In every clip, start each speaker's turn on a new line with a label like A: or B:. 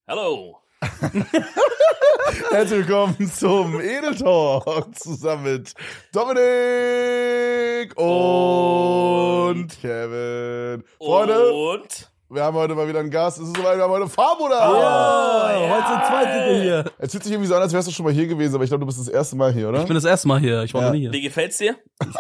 A: Hallo.
B: Herzlich willkommen zum Edel Talk zusammen mit Dominik und Kevin. Freunde,
A: Und?
B: wir haben heute mal wieder einen Gast. Es ist soweit, wir haben heute Fabo da.
C: Heute sind zwei Titel hier.
B: Es fühlt sich irgendwie so an, als wärst du schon mal hier gewesen, aber ich glaube, du bist das erste Mal hier, oder?
C: Ich bin das erste Mal hier. Ich war noch nie hier.
A: Wie gefällt's dir?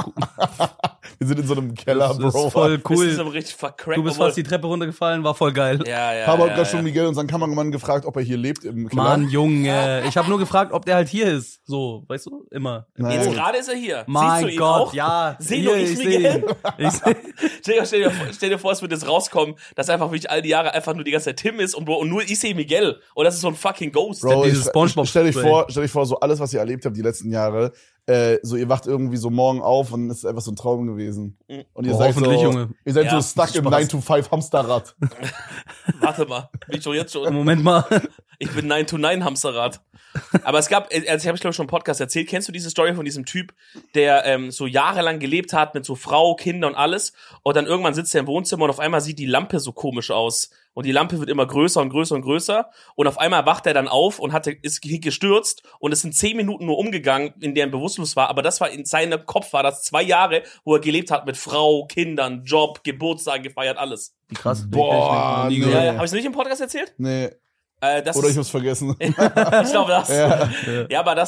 B: Wir sind in so einem Keller,
C: Das
B: Bro.
C: ist voll
A: Bist du so
C: cool.
A: richtig vercrackt?
C: Du bist fast die Treppe runtergefallen, war voll geil.
A: Ja.
B: Fabo hat gerade schon Miguel, unseren Kameramann, gefragt, ob er hier lebt im Keller.
C: Mann, Junge. Ich habe nur gefragt, ob der halt hier ist. So, weißt du? Immer.
B: Nein.
A: Jetzt gerade ist er hier. Siehst du
C: Mein
A: ihn
C: Gott,
A: auch?
C: ja.
A: Seh
C: Hier,
A: doch, ich
C: seh ihn. Ich seh.
A: Stell dir vor, es wird jetzt rauskommen, dass einfach wirklich all die Jahre einfach nur die ganze Zeit Tim ist und nur ich sehe Miguel. Und das ist so ein fucking Ghost.
B: Bro,
C: dieses SpongeBob-
B: stell dich vor, so alles, was ihr erlebt habt die letzten Jahre, so ihr wacht irgendwie so morgen auf und es ist einfach so ein Traum gewesen. Und ihr
C: Oh,
B: seid so,
C: hoffentlich, Junge.
B: ihr seid
A: Ja,
B: so stuck im
C: Spaß.
B: 9-to-5 Hamsterrad.
A: Warte mal, bin ich doch jetzt schon.
C: Moment mal.
A: Ich bin 9-to-9 Hamsterrad. Aber es gab, also ich habe glaube ich schon im Podcast erzählt, kennst du diese Story von diesem Typ, der so jahrelang gelebt hat mit so Frau, Kinder und alles und dann irgendwann sitzt er im Wohnzimmer und auf einmal sieht die Lampe so komisch aus und die Lampe wird immer größer und größer und größer und auf einmal wacht er dann auf und ist gestürzt und es sind 10 Minuten nur umgegangen, in der er bewusstlos war, aber das war in seinem Kopf, war das 2 Jahre, wo er gelebt hat mit Frau, Kindern, Job, Geburtstag gefeiert, alles.
C: Wie krass.
B: Boah,
C: Nie
B: nee.
C: gehört.
A: Ja, habe ich es nicht im Podcast erzählt?
B: Nee,
A: Das
B: oder
A: ist,
B: ich hab's vergessen.
A: ich glaube das.
B: Ja.
A: Ja, aber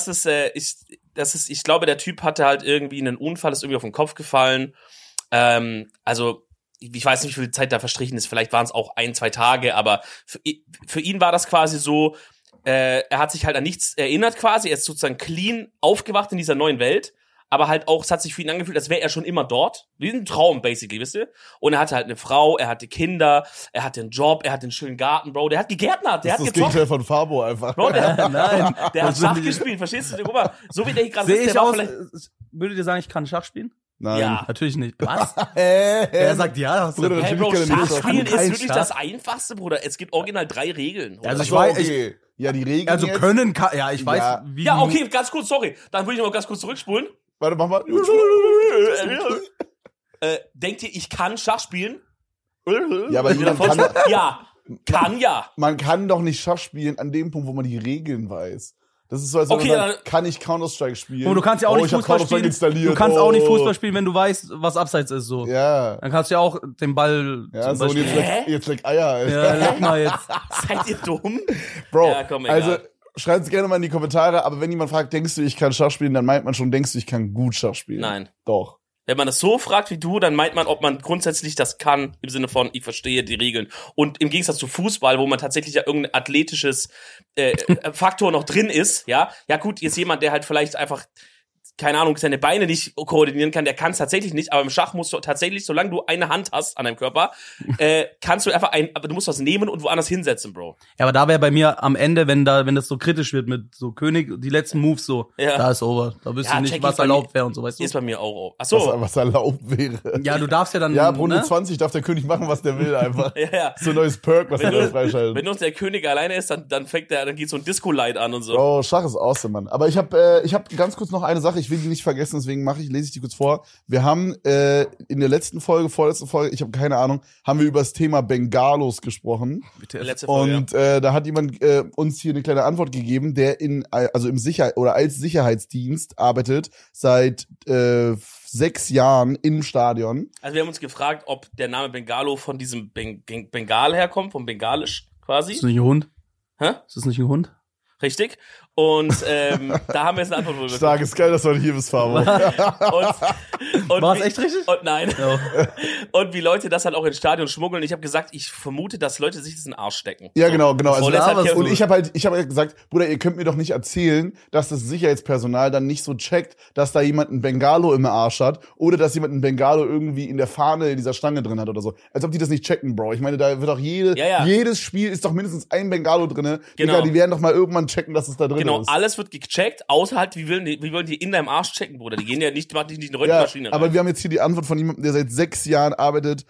A: ich glaube, der Typ hatte halt irgendwie einen Unfall, ist irgendwie auf den Kopf gefallen. Also, ich weiß nicht, wie viel Zeit da verstrichen ist. Vielleicht waren es auch 1-2 Tage, aber für ihn war das quasi so, er hat sich halt an nichts erinnert quasi. Er ist sozusagen clean aufgewacht in dieser neuen Welt. Aber halt auch, es hat sich für ihn angefühlt, als wäre er schon immer dort. Wie ein Traum, basically, wisst ihr? Und er hatte halt eine Frau, er hatte Kinder, er hatte einen Job, er hatte einen schönen Garten, Bro. Der hat gegärtnert, der
B: Das
A: hat
B: ist das
A: gezockt.
B: Gegenteil von Fabo einfach.
A: Bro, der
C: Nein.
A: hat Schach gespielt, verstehst du? Guck mal, so wie der hier gerade
C: Sehe
A: sitzt,
C: ich
A: der war
C: aus?
A: vielleicht...
C: Würdet ihr sagen, ich kann Schach spielen?
B: Nein.
A: Ja.
C: Natürlich nicht. Was?
B: Er
C: Er sagt ja.
B: Bruder,
A: Hey,
B: natürlich
A: Bro,
B: kann er nicht
A: Schach spielen
C: Schach.
A: ist wirklich
C: Schach.
A: das Einfachste, Bruder. Es gibt original 3 Regeln.
C: Also ich
B: So,
C: weiß,
B: okay. Ja, die Regeln
C: Also
B: jetzt.
C: können kann, ja, ich weiß,
B: Ja.
C: wie.
A: Ja, okay, ganz kurz, sorry. Dann würde ich noch mal ganz kurz zurückspulen.
B: Warte, mach mal.
A: Denkt ihr, ich kann Schach spielen?
B: Ja, aber jemand kann,
A: Ja.
B: man kann doch nicht Schach spielen an dem Punkt, wo man die Regeln weiß. Das ist so, als wenn
A: Okay,
B: man sagt,
A: dann-
B: kann ich Counter-Strike spielen?
C: Und du kannst ja auch nicht
B: ich hab
C: Fußball
B: Counter-Strike
C: spielen.
B: installiert.
C: Du kannst auch nicht
B: Oh.
C: Fußball spielen, wenn du weißt, was abseits ist, so.
B: Ja.
C: Dann kannst du ja auch den Ball
B: Ja, so, und
C: Beispiel.
B: jetzt leck Eier, Alter.
C: Ja, leck mal jetzt.
A: Seid ihr dumm?
B: Bro,
A: Ja, komm, egal.
B: also schreibt es gerne mal in die Kommentare, aber wenn jemand fragt, denkst du, ich kann Schach spielen, dann meint man schon, denkst du, ich kann gut Schach spielen?
A: Nein.
B: Doch.
A: Wenn man das so fragt wie du, dann meint man, ob man grundsätzlich das kann, im Sinne von, ich verstehe die Regeln. Und im Gegensatz zu Fußball, wo man tatsächlich ja irgendein athletisches Faktor noch drin ist, ja gut, jetzt jemand, der halt vielleicht einfach, keine Ahnung, seine Beine nicht koordinieren kann, der kann es tatsächlich nicht, aber im Schach musst du tatsächlich, solange du eine Hand hast an deinem Körper, kannst du einfach aber du musst was nehmen und woanders hinsetzen, Bro.
C: Ja, aber da wäre bei mir am Ende, wenn das so kritisch wird mit so König, die letzten Moves so,
A: Ja.
C: da ist over. Da wüsste
A: Ja,
C: ich nicht,
A: check ich
C: was
A: bei
C: erlaubt
A: mir.
C: wäre und so, weißt du?
A: Ist bei mir auch. Ach so.
B: Was erlaubt wäre.
C: Ja, du darfst ja dann,
B: Ja, Runde
C: ne?
B: 20 darf der König machen, was der will, einfach.
A: Ja.
B: So ein neues Perk, was er da freischaltet.
A: Wenn uns der König alleine ist, dann dann geht so ein Disco-Light an und so.
B: Bro, Schach ist awesome, Mann. Aber ich hab ganz kurz noch eine Sache, ich will die nicht vergessen, deswegen lese ich die kurz vor. Wir haben in der vorletzten Folge, ich habe keine Ahnung, haben wir über das Thema Bengalos gesprochen.
A: Letzte Folge.
B: Und da hat jemand uns hier eine kleine Antwort gegeben, der als Sicherheitsdienst arbeitet seit 6 Jahren im Stadion.
A: Also wir haben uns gefragt, ob der Name Bengalo von diesem Bengal herkommt, vom Bengalisch quasi.
C: Ist das nicht ein Hund?
A: Hä?
C: Ist das nicht ein Hund?
A: Richtig. Und da haben wir jetzt eine Antwort drüber
B: Stark, ist geil, dass du heute hier bist, Fabo.
A: Und
C: War's echt richtig?
A: Und nein.
C: Ja.
A: Und wie Leute das halt auch ins Stadion schmuggeln. Ich habe gesagt, ich vermute, dass Leute sich das in den Arsch stecken.
B: Ja, genau. Also,
A: Voll, jetzt hat Kevin-
B: und ich habe halt gesagt, Bruder, ihr könnt mir doch nicht erzählen, dass das Sicherheitspersonal dann nicht so checkt, dass da jemand ein Bengalo im Arsch hat oder dass jemand ein Bengalo irgendwie in der Fahne dieser Stange drin hat oder so. Als ob die das nicht checken, Bro. Ich meine, da wird doch
A: Ja.
B: jedes Spiel ist doch mindestens ein Bengalo drinne.
A: Genau.
B: Digga, die werden doch mal irgendwann checken, dass es da drin
A: Genau,
B: ist.
A: alles wird gecheckt, außer halt, wie wollen die in deinem Arsch checken, Bruder? Die gehen ja nicht, machen dich nicht in eine
B: Ja,
A: Röntgenmaschine
B: aber
A: rein.
B: wir haben jetzt hier die Antwort von jemandem, der seit 6 Jahren arbeitet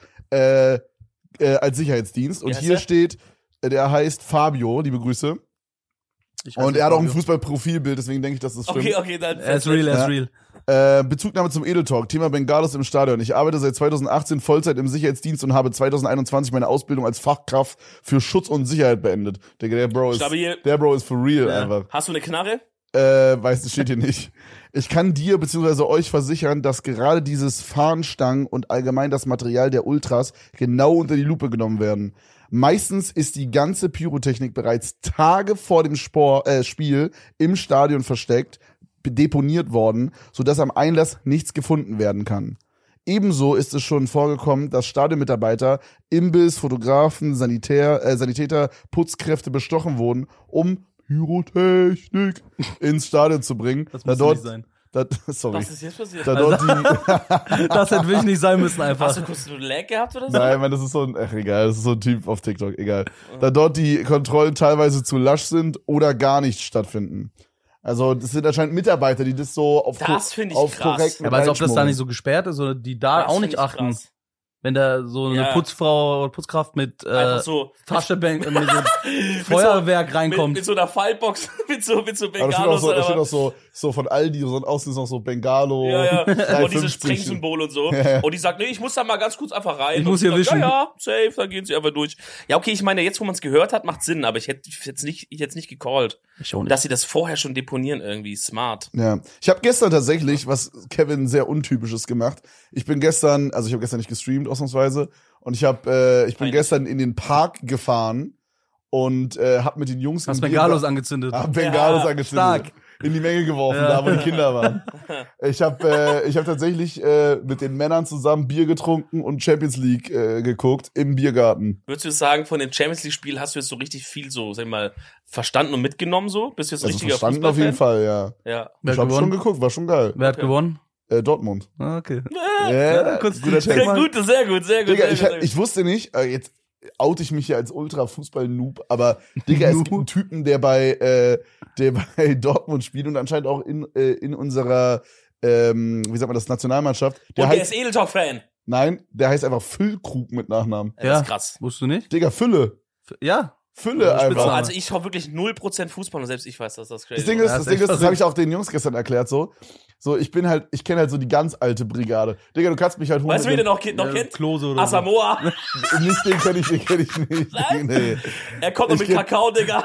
B: als Sicherheitsdienst. Und
A: Wie heißt
B: hier
A: der?
B: steht, der heißt Fabio, liebe Grüße. Und er hat auch ein Fußballprofilbild, deswegen denke ich, dass das stimmt.
A: Okay, dann.
C: Er ist real, er ist real.
B: Bezugnahme zum Edeltalk, Thema Bengalos im Stadion. Ich arbeite seit 2018 Vollzeit im Sicherheitsdienst und habe 2021 meine Ausbildung als Fachkraft für Schutz und Sicherheit beendet. Der Bro ist for real einfach.
A: Hast du eine Knarre?
B: Weiß, das steht hier nicht. Ich kann dir bzw. euch versichern, dass gerade dieses Fahnenstangen und allgemein das Material der Ultras genau unter die Lupe genommen werden. Meistens ist die ganze Pyrotechnik bereits Tage vor dem Spiel im Stadion versteckt, deponiert worden, sodass am Einlass nichts gefunden werden kann. Ebenso ist es schon vorgekommen, dass Stadionmitarbeiter, Imbiss, Fotografen, Sanitäter, Putzkräfte bestochen wurden, um Pyrotechnik ins Stadion zu bringen.
C: Das muss nicht sein.
B: Sorry.
A: Was ist jetzt passiert?
C: Das hätte wirklich nicht sein müssen einfach.
A: Hast du kurz einen Lag gehabt oder so?
B: Nein, man, das ist so ein Typ auf TikTok, egal. Da dort die Kontrollen teilweise zu lasch sind oder gar nicht stattfinden. Also, das sind anscheinend Mitarbeiter, die das so auf
A: Das finde ich
B: auf
A: krass.
B: korrekt
C: Aber als ob das da nicht so gesperrt ist oder die da
A: Das
C: auch
A: find
C: nicht
A: ich
C: achten.
A: krass.
C: Wenn da so eine
A: Ja.
C: Putzfrau oder Putzkraft mit
A: Einfach so.
C: Taschenbank mit so Feuerwerk reinkommt.
A: Mit so einer Fallbox, mit so
B: Aber da steht
A: Bengalos.
B: auch so von Aldi, so außen ist noch so Bengalo.
A: Ja. Und
B: 3,50.
A: dieses Sprengsymbol und so.
B: Ja.
A: Und die sagt, nee, ich muss da mal ganz kurz einfach rein.
C: Ich
A: und
C: muss hier
A: sie sagt,
C: wischen.
A: Ja, safe, dann gehen sie einfach durch. Ja, okay, ich meine, jetzt, wo man es gehört hat, macht Sinn, aber ich hätte jetzt nicht gecallt.
C: Ich auch nicht.
A: Dass sie das vorher schon deponieren irgendwie, smart.
B: Ja. Ich habe gestern tatsächlich, was Kevin sehr Untypisches gemacht. Ich habe gestern nicht gestreamt, ausnahmsweise. Und ich bin
A: Peinlich.
B: gestern in den Park gefahren und habe mit den Jungs
C: Hast
B: im
C: Bengalos angezündet.
B: Bengalos
A: Ja,
B: angezündet.
C: stark.
B: In die Menge geworfen, da wo die Kinder waren. Ich hab tatsächlich mit den Männern zusammen Bier getrunken und Champions League geguckt im Biergarten.
A: Würdest du sagen, von dem Champions League-Spiel hast du jetzt so richtig viel so, sag ich mal, verstanden und mitgenommen so? Bist du jetzt ein
B: Also
A: richtiger
B: verstanden auf jeden
A: Fußballfan?
B: Fall, ja.
A: Ja.
C: Wer
B: Ich
C: hat
B: hab schon
C: gewonnen?
B: geguckt, war schon geil.
C: Wer hat
A: Okay.
C: gewonnen?
B: Dortmund.
C: Ah, okay.
B: Ja,
C: kurz
B: guter
C: check
B: Check.
C: mal.
A: Gut, sehr gut.
B: Digga,
A: sehr gut.
B: ich wusste nicht, jetzt oute ich mich hier als Ultra-Fußball-Noob, aber Digga, es gibt einen Typen, der bei Dortmund spielt und anscheinend auch in unserer, wie sagt man das, Nationalmannschaft.
A: Und der ist Edeltalk-Fan.
B: Nein, der heißt einfach Füllkrug mit Nachnamen.
A: Das ist krass.
C: Wusstest du nicht?
B: Digga, Fülle.
C: Ja.
B: Fülle
C: Ja,
B: einfach.
C: Spitzname.
A: Also ich schaue wirklich 0% Fußball und selbst ich weiß, dass das crazy
B: Das Ding
A: ist.
B: ist,
C: Ja,
B: das
C: ist echt
B: habe ich auch den Jungs gestern erklärt, so. Ich kenne halt so die ganz alte Brigade. Digga, du kannst mich halt holen.
A: Weißt du, wen
B: mit
A: der noch kennt?
C: Klose oder
A: Asamoah.
B: dem- Nicht den kenn ich nicht.
A: Nein?
B: Nee.
A: Er kommt noch
B: Ich
A: mit
B: kenn-
A: Kakao, Digga.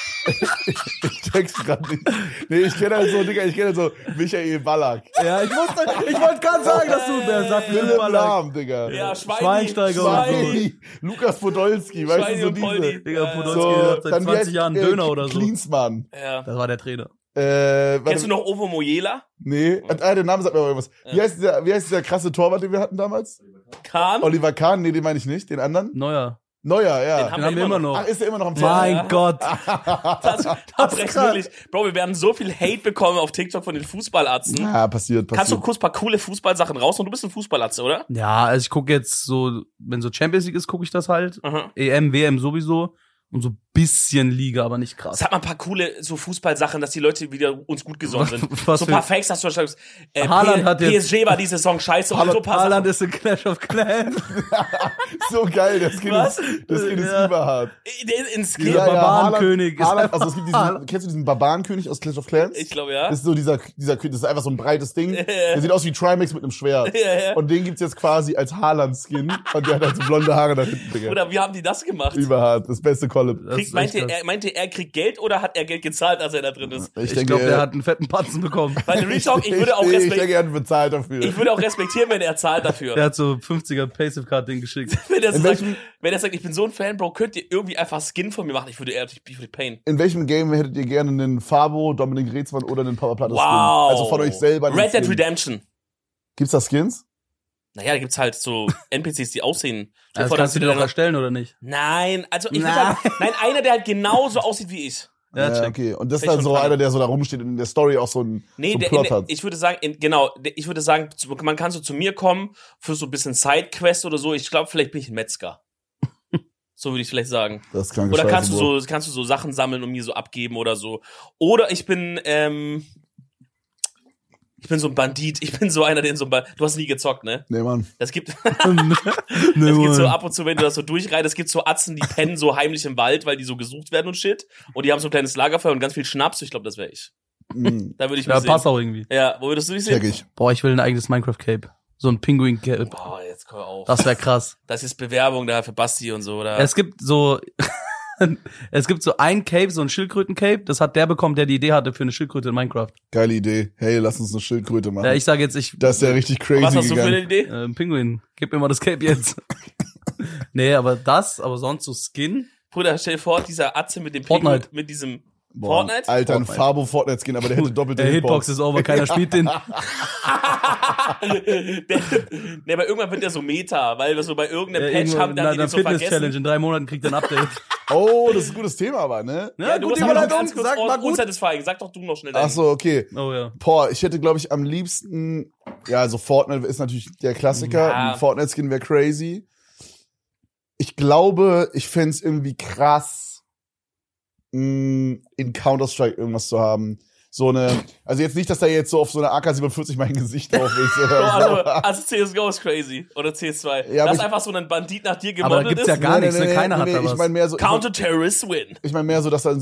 B: Ich check's grad nicht. Nee, ich kenne halt so Michael Ballack.
C: Ja, ich wollte gerade sagen, dass du der sagt,
B: Philipp Lahm, Digga.
A: Ja, Schweini.
C: Schweinsteiger und so.
B: Schweini. Lukas Podolski, weißt
A: Schweini
B: du, so
A: und Poldi.
B: diese.
C: Digga, Podolski
B: So,
C: hat seit
B: dann
C: 20 Jahren Döner oder so.
B: Klinsmann.
A: Ja.
C: Das war der Trainer.
A: Kennst du noch Ovo Moyela?
B: Nee, der Name sagt mir aber irgendwas. Wie heißt dieser krasse Torwart, den wir hatten damals?
A: Kahn?
B: Oliver Kahn? Nee, den meine ich nicht. Den anderen?
C: Neuer.
B: Neuer,
A: Den
B: ja.
C: Den haben wir immer noch.
B: Ach, ist der immer noch am
C: Mein
A: Ja.
C: Gott.
A: Das
C: ist krass.
A: wirklich. Bro, wir werden so viel Hate bekommen auf TikTok von den Fußballatzen.
B: Ja, passiert.
A: Kannst du kurz ein paar coole Fußballsachen raushauen? Du bist ein Fußballatze, oder?
C: Ja, also ich gucke jetzt so, wenn so Champions League ist, gucke ich das halt.
A: Aha.
C: EM, WM sowieso. Und so bisschen Liga, aber nicht krass.
A: Sag mal ein paar coole so Fußballsachen, dass die Leute wieder uns gut gesonnen sind.
C: Was
A: So ein paar
C: für-
A: Fakes hast du schon gesagt.
C: Haaland hat jetzt-
A: PSG war diese Saison scheiße und so ein paar
C: Haaland
A: Sachen.
C: ist in Clash of Clans.
B: So geil, das Kind
A: Was?
B: ist
C: Ja.
B: überhart.
A: In Skill.
C: Ja, Barbarenkönig ist
B: Haaland,
C: einfach
B: also es gibt kennst du diesen Barbarenkönig aus Clash of Clans?
A: Ich glaube, ja.
B: Das ist so dieser König, das ist einfach so ein breites Ding. Der sieht aus wie Trimax mit einem Schwert.
A: Ja.
B: Und den gibt's jetzt quasi als Haaland-Skin. Und der hat halt so blonde Haare da hinten, Digga.
A: Oder wie haben die das gemacht?
B: Überhart, das beste Collab.
C: Das ist echt krass.
A: Meinte er kriegt Geld oder hat er Geld gezahlt, als er da drin ist?
C: Ich glaube, der hat einen fetten Patzen bekommen.
A: Weil Real Talk, ich würde auch
B: ich denke, er hat bezahlt dafür.
A: respektieren, wenn er zahlt dafür.
C: Der hat so 50er Paysafe-Card-Ding geschickt.
A: Wenn er so
B: In
A: sagt,
B: welchem-
A: wenn er sagt, ich bin so ein Fan, Bro, könnt ihr irgendwie einfach Skin von mir machen? Ich würde payen.
B: In welchem Game hättet ihr gerne einen Fabo, Dominik Reetzmann oder einen Papa Platte Skin?
A: Wow.
B: Also von euch selber. einen
A: Red Dead
B: Skin.
A: Redemption.
B: Gibt's da Skins?
A: Naja, da gibt's halt so NPCs, die aussehen. So
C: Das
A: vor,
C: kannst du dir
A: dass
C: doch erstellen, oder nicht?
A: Nein, also ich will
C: Nein.
A: halt, einer, der halt genauso aussieht wie ich.
C: Ja, check.
B: Okay. Und das ist
A: Bin ich
B: dann so
A: schon dran.
B: einer, der so da rumsteht und in der Story auch so einen
A: Nee,
B: so einen Plot hat.
A: ich würde sagen, man kann so zu mir kommen für so ein bisschen Sidequest oder so. Ich glaube, vielleicht bin ich ein Metzger. So würde ich vielleicht sagen.
B: Das ist kranke
A: Oder
B: Scheiße, Bro.
A: kannst du so Sachen sammeln und mir so abgeben oder so. Oder ich bin, Ich bin so ein Bandit. Ich bin so einer, der in so ein Du hast nie gezockt, ne?
B: Nee, Mann.
A: Das gibt,
C: Nee,
A: es gibt so
C: Mann.
A: ab und zu, wenn du das so durchreitest, es gibt so Atzen, die pennen so heimlich im Wald, weil die so gesucht werden und shit. Und die haben so ein kleines Lagerfeuer und ganz viel Schnaps. Ich glaube, das wäre ich.
B: Mhm.
A: Da würde ich mich
C: Ja,
A: sehen.
C: passt auch irgendwie.
A: Ja, wo würdest du dich sehen?
B: Check ich.
C: Boah, ich will ein eigenes Minecraft-Cape. So ein Pinguin-Cape.
A: Boah, jetzt komm auf.
C: Das wäre krass.
A: Das ist Bewerbung da für Basti und so, oder?
C: Es gibt so ein Cape, so ein Schildkröten-Cape. Das hat der bekommen, der die Idee hatte für eine Schildkröte in Minecraft.
B: Geile Idee. Hey, lass uns eine Schildkröte machen.
C: Ja, ich sage jetzt,
B: Das ist ja richtig crazy
A: Was hast du für
B: gegangen.
A: eine Idee?
C: Pinguin, gib mir mal das Cape jetzt. Nee, aber sonst so Skin.
A: Bruder, stell dir vor, dieser Atze mit dem
C: Fortnite.
A: mit diesem
B: Boah,
A: Fortnite?
B: Alter, ein
C: Fortnite.
B: Fabo Fortnite Skin, aber der hätte doppelte
C: Der Hitbox ist over, keiner spielt den.
A: Nee, aber irgendwann wird der so Meta, weil wir so bei irgendeinem Patch haben, dann die den so
C: Fitness-Challenge,
A: vergessen.
C: in 3 Monaten kriegt er ein Update.
B: Oh, das ist ein gutes Thema, aber, ne?
C: Ja,
A: Du
C: gut,
A: musst aber noch
C: Überleitung,
A: ganz kurz
C: sag mal gut.
A: unsatisfying. Sag doch du noch schnell
B: Ach so, okay.
C: Oh ja.
B: Boah, ich hätte, glaube ich, am liebsten, ja, also Fortnite ist natürlich der Klassiker.
A: Ja.
B: Ein Fortnite-Skin wäre crazy. Ich glaube, ich fände es irgendwie krass, in Counter-Strike irgendwas zu haben. So eine, also jetzt nicht, dass da jetzt so auf so einer AK-47 mein Gesicht drauf ist.
A: So,
B: Oder
A: also CSGO ist crazy. Oder CS2.
B: Ja, aber
A: dass
B: ich-
A: einfach so ein Bandit nach dir
C: Aber da
A: gemoddet
C: gibt's ja
A: ist.
C: gar nichts, ne? Keiner hat da
B: Ich
C: was.
B: meine mehr so,
A: Counter-Terrorist win.
B: ich mein mehr so, dass dann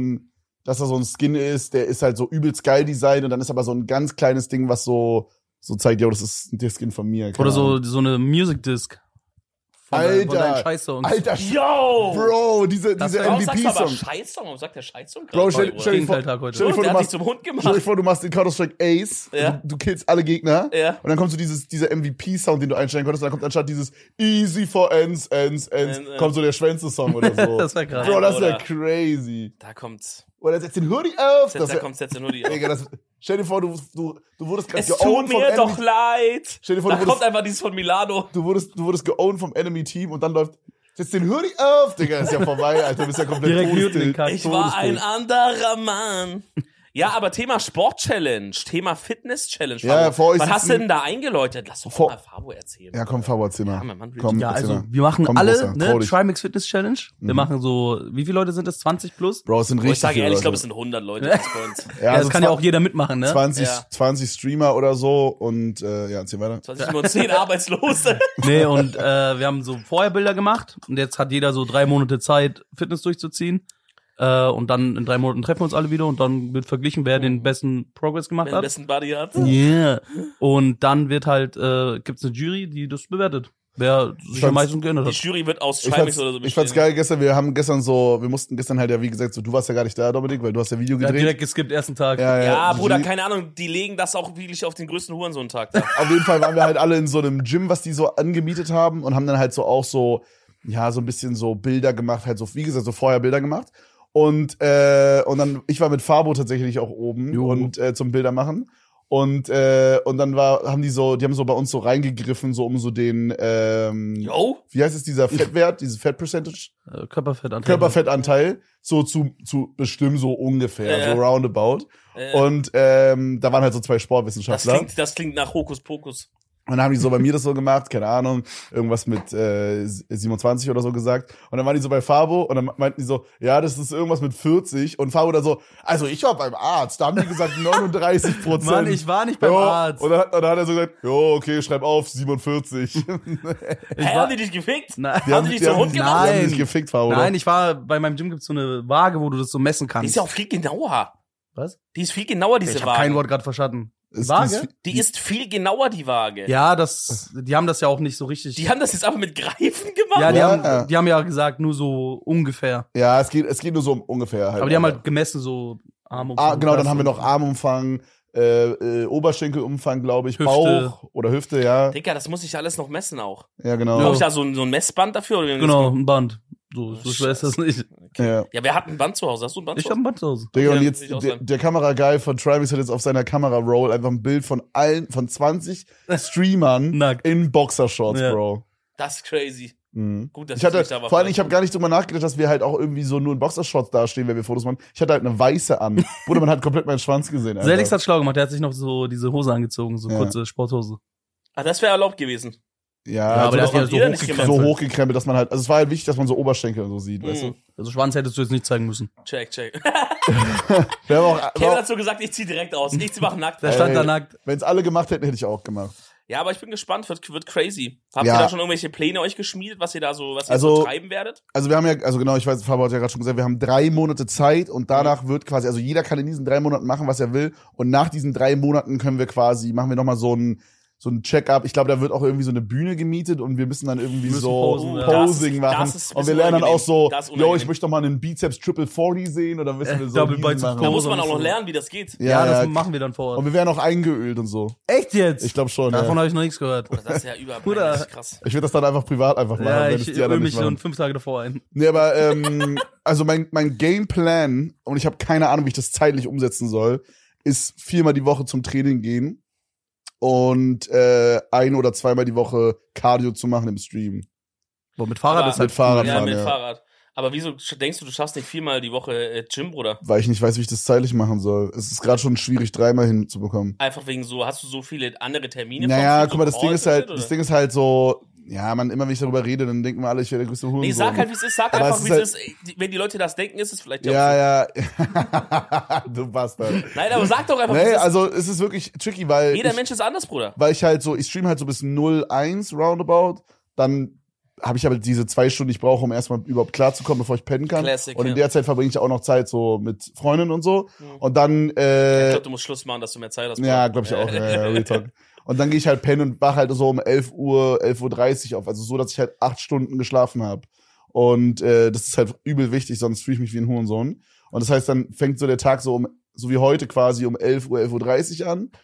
B: dass da so ein Skin ist, der ist halt so übelst geil designt und dann ist aber so ein ganz kleines Ding, was so zeigt, ja, das ist der Skin von mir. keine
C: Oder
B: Ahnung.
C: so eine Music Disc. Von
B: Alter,
C: deinen Scheiß-Songs.
B: Alter,
A: Yo!
B: Bro, diese
C: Das-
A: Warum sagst du aber
B: MVP-Song.
A: Scheißsong? Warum sagt der Scheißsong?
B: Bro,
A: gerade,
B: stell
A: Bruder?
B: dir vor,
C: Gegenteiltag heute.
B: stell dir vor,
A: der
B: du
A: hat dich
B: machst,
A: zum Hund
B: stell dir
A: gemacht.
B: vor, du machst den Counter-Strike Ace,
A: Ja.
B: du killst alle Gegner
A: Ja.
B: und dann kommt so dieser MVP-Sound, den du einstellen konntest, und dann kommt anstatt dieses Easy for Ends, kommt so der Schwänze-Song oder so.
C: Das wär krass.
B: Bro, das wäre
A: Oder-
B: crazy.
A: Da kommt's.
B: Oder setz den Hoodie auf.
A: Da
B: wär-
A: kommt jetzt der Hoodie auf.
B: Digga, stell dir vor, du wurdest gerade
A: Es tut
B: geowned vom
A: mir doch
B: Enemy.
A: leid.
B: Stell dir vor,
A: Da
B: du wurdest-
A: kommt einfach dieses von Milano.
B: Du wurdest geowned vom Enemy-Team und dann läuft, setz den Hoodie auf. Digga, ist ja vorbei, Alter, du bist ja komplett
C: Direkt muten den
B: todesstill.
C: Kack.
A: Ich war ein
B: Todesbild.
A: anderer Mann. Ja, aber Thema Sport-Challenge, Thema Fitness-Challenge.
B: Ja,
A: Fabo.
B: vor euch
A: Was hast du
B: sitzen-
A: denn da eingeläutet? Lass doch
B: Vor-
A: mal Fabo erzählen.
B: Ja, komm, Fabo, erzähl mal.
A: Ja, Mann,
B: Komm,
C: Ja,
B: erzähl
C: also
B: mal.
C: wir machen
B: Komm,
C: alle,
B: Großer, trau
C: ne,
B: dich.
C: Trimix Fitness Challenge. Wir machen so, wie viele Leute sind es? 20 plus?
B: Bro, es sind
A: Oh,
B: richtig
A: ich sage
B: viele
A: ehrlich, ich
B: Leute.
A: glaube, es sind 100 Leute jetzt bei uns.
C: Ja,
B: also
C: das kann ja auch jeder mitmachen, ne?
B: 20,
A: Ja.
B: 20 Streamer oder so und ja, erzähl weiter.
A: 2010 Arbeitslose.
C: Nee, und wir haben so Vorherbilder gemacht und jetzt hat jeder so 3 Monate Zeit, Fitness durchzuziehen. Und dann in 3 Monaten treffen wir uns alle wieder und dann wird verglichen, wer den besten Progress gemacht
A: Wer den
C: hat.
A: besten Buddy hat.
C: Yeah. Und dann wird halt, gibt's eine Jury, die das bewertet. Wer sich am
B: fand's-
C: meisten geändert
A: Die
C: hat.
A: Jury wird aus
B: Ich
A: Schreibix
B: fand's,
A: oder so
B: ich fand's
A: bestehen.
B: geil gestern, wir mussten gestern halt ja, wie gesagt, so, du warst ja gar nicht da, Dominik, weil du hast ja Video
C: Ja,
B: gedreht.
C: direkt geskippt, ersten Tag.
A: Ja,
B: die
A: Bruder,
B: Jury-
A: keine Ahnung, die legen das auch wirklich auf den größten Hurensohn-Tag da.
B: Auf jeden Fall waren wir halt alle in so einem Gym, was die so angemietet haben und haben dann halt so auch so, ja, so ein bisschen so Bilder gemacht, halt so, wie gesagt, so vorher Bilder gemacht. Und dann, ich war mit Fabo tatsächlich auch oben
C: Jo.
B: und zum Bilder machen. Und dann haben die haben so bei uns so reingegriffen, so um so den,
A: Yo?
B: wie heißt es, dieser Fettwert, dieses Fat Percentage?
C: Körperfettanteil.
B: Körperfettanteil, so zu bestimmen, so ungefähr,
A: Ja.
B: so roundabout. Und da waren halt so 2 Sportwissenschaftler.
A: Das klingt nach Hokuspokus.
B: Und dann haben die so bei mir das so gemacht, keine Ahnung, irgendwas mit 27 oder so gesagt. Und dann waren die so bei Fabo und dann meinten die so, ja, das ist irgendwas mit 40. Und Fabo dann so, also ich war beim Arzt, da haben die gesagt 39%.
C: Mann, ich war nicht beim
B: Jo,
C: Arzt.
B: Und dann hat er so gesagt, jo, okay, schreib auf, 47.
A: Hä, haben die dich gefickt?
C: Nein.
A: Haben die dich zum Hund
B: die
A: gemacht?
B: haben
C: Nein.
B: dich gefickt, Fabo.
C: Nein,
B: oder?
C: ich war, bei meinem Gym gibt's so eine Waage, wo du das so messen
A: Die
C: kannst.
A: ist ja auch viel genauer.
C: Was?
A: Die ist viel genauer, diese
C: Ich habe
A: Waage.
C: kein Wort gerade verstanden.
B: Ist-
C: Waage?
A: Die ist viel genauer, die Waage.
C: Ja, die haben das ja auch nicht so richtig.
A: Die haben das jetzt einfach mit Greifen gemacht.
C: ja,
B: Ja.
C: die haben ja gesagt, nur so ungefähr.
B: Ja, es geht nur so ungefähr halt.
C: Aber die haben halt gemessen, so Armumfang.
B: Ah, genau, dann
C: das
B: haben wir
C: und-
B: noch Armumfang, Oberschenkelumfang, glaube ich,
C: Hüfte.
B: Bauch oder Hüfte, ja.
A: Digga, das muss ich alles noch messen auch.
B: Ja, genau.
A: Brauche ich da so ein Messband dafür? Oder wie
C: Genau,
A: das
C: ein Band. So schwer ist das nicht.
B: Ja.
A: ja, wer hat ein Band zu Hause? Hast du ein Band
C: Ich
A: zu
C: hab
A: Hause?
C: ein Band zu Hause.
B: Digga,
A: Okay,
B: und
A: will
B: jetzt,
A: ich auch
B: der,
A: sagen.
B: der Kameraguy von Travis hat jetzt auf seiner Kamera-Roll einfach ein Bild von 20 Streamern
C: Nackt.
B: in Boxershorts,
C: Ja.
B: Bro.
A: Das ist crazy.
B: Mhm.
A: Gut, dass
B: Ich hatte,
A: nicht da war.
B: vor allem, ich habe gar nicht drüber nachgedacht, dass wir halt auch irgendwie so nur in Boxershorts dastehen, wenn wir Fotos machen. Ich hatte halt eine weiße an. Bruder, man hat komplett meinen Schwanz gesehen, Alter.
C: Selix hat schlau gemacht, der hat sich noch so diese Hose angezogen, so
B: Ja.
C: kurze Sporthose.
A: Ah, das wäre erlaubt gewesen.
B: Ja,
C: aber
B: also
C: der
B: dass
C: hat
B: man
C: ja so
B: so hochgekrempelt, dass man halt, also es war halt wichtig, dass man so Oberschenkel so sieht, weißt du?
C: Also Schwanz hättest du jetzt nicht zeigen müssen.
A: Check.
B: Wir haben auch,
A: Kevin hat so gesagt, ich zieh direkt aus. Ich mach nackt.
C: Der stand da nackt.
B: wenn es alle gemacht hätten, hätte ich auch gemacht.
A: Ja, aber ich bin gespannt, wird crazy. Habt
B: Ja.
A: ihr da schon irgendwelche Pläne euch geschmiedet, was ihr so
B: Also-
A: treiben werdet?
B: Also wir haben ja, also genau, ich weiß, Faber hat ja gerade schon gesagt, wir haben 3 Monate Zeit und danach wird quasi, also jeder kann in diesen 3 Monaten machen, was er will und nach diesen 3 Monaten machen wir nochmal so ein Check-up. Ich glaube, da wird auch irgendwie so eine Bühne gemietet und wir müssen dann irgendwie
C: müssen
B: so
C: posen, ja.
B: Posing
A: Das
B: machen.
A: ist ein
B: Und wir
A: bisschen
B: lernen dann auch so,
A: unangenehm. Das ist
B: yo,
A: unangenehm.
B: ich möchte doch mal einen Bizeps Triple 40 sehen oder wissen wir so.
C: Double
B: Riesen
C: Bizeps
B: machen.
A: Da
C: Curl.
A: muss man auch
C: so.
A: noch lernen, wie das geht.
C: Ja, das
B: ja.
C: machen wir dann vor
B: Und
C: Ort.
B: wir werden auch eingeölt und so.
C: Echt jetzt?
B: Ich glaube schon,
C: Davon
B: ja.
C: habe ich noch nichts gehört.
A: Das ist ja überpeinlich,
C: Bruder.
A: krass.
B: Ich würde das dann einfach privat einfach machen,
C: Ja,
B: wenn
C: ich
B: es die
C: öle
B: anderen
C: mich
B: nicht
C: schon
B: machen.
C: 5 Tage davor ein.
B: Nee, aber also mein Gameplan, und ich habe keine Ahnung, wie ich das zeitlich umsetzen soll, ist 4-mal die Woche zum Training gehen und 1 oder 2-mal die Woche Cardio zu machen im Stream.
C: Boah, mit Fahrrad
A: Aber-
C: ist halt
B: Mit Fahrrad
C: cool.
A: Ja,
B: fahren,
A: mit
B: ja.
A: Fahrrad. Aber wieso denkst du schaffst nicht 4-mal die Woche Gym, Bruder?
B: Weil ich nicht weiß, wie ich das zeitlich machen soll. Es ist gerade schon schwierig, 3-mal hinzubekommen.
A: Einfach wegen so, hast du so viele andere Termine?
B: Naja,
A: vom
B: guck mal,
A: so
B: das Ding
A: Calls
B: ist
A: und
B: halt,
A: shit, oder?
B: das Ding ist halt so, ja, man, immer wenn ich darüber rede, dann denken wir alle, ich wäre der größte Hurensohn.
A: Nee, sag halt, wie es ist. Sag
B: Aber
A: einfach,
B: es
A: wie
B: ist
A: es ist. Wenn die Leute das denken, ist es vielleicht
B: Ja, ja. Du Bastard.
A: Nein, aber sag doch einfach, wie
B: Nee,
A: es ist.
B: also es ist wirklich tricky, weil
A: Jeder Mensch ist anders, Bruder.
B: weil ich halt so, ich stream halt so bis 0-1 roundabout, dann habe ich halt diese 2 Stunden, die ich brauche, um erstmal überhaupt klarzukommen, bevor ich pennen kann.
A: Classic,
B: und in
A: ja.
B: der Zeit verbringe ich auch noch Zeit so mit Freundinnen und so. Und dann,
A: Ich glaube, du musst Schluss machen, dass du mehr Zeit hast.
B: ja,
A: Bruder.
B: glaube ich auch, Real Talk. Und dann gehe ich halt pennen und wach halt so um 11 Uhr, 11:30 Uhr auf. Also so, dass ich halt 8 Stunden geschlafen habe. Und das ist halt übel wichtig, sonst fühle ich mich wie ein Hurensohn. Und das heißt, dann fängt so der Tag so wie heute quasi um 11 Uhr, 11:30 Uhr an.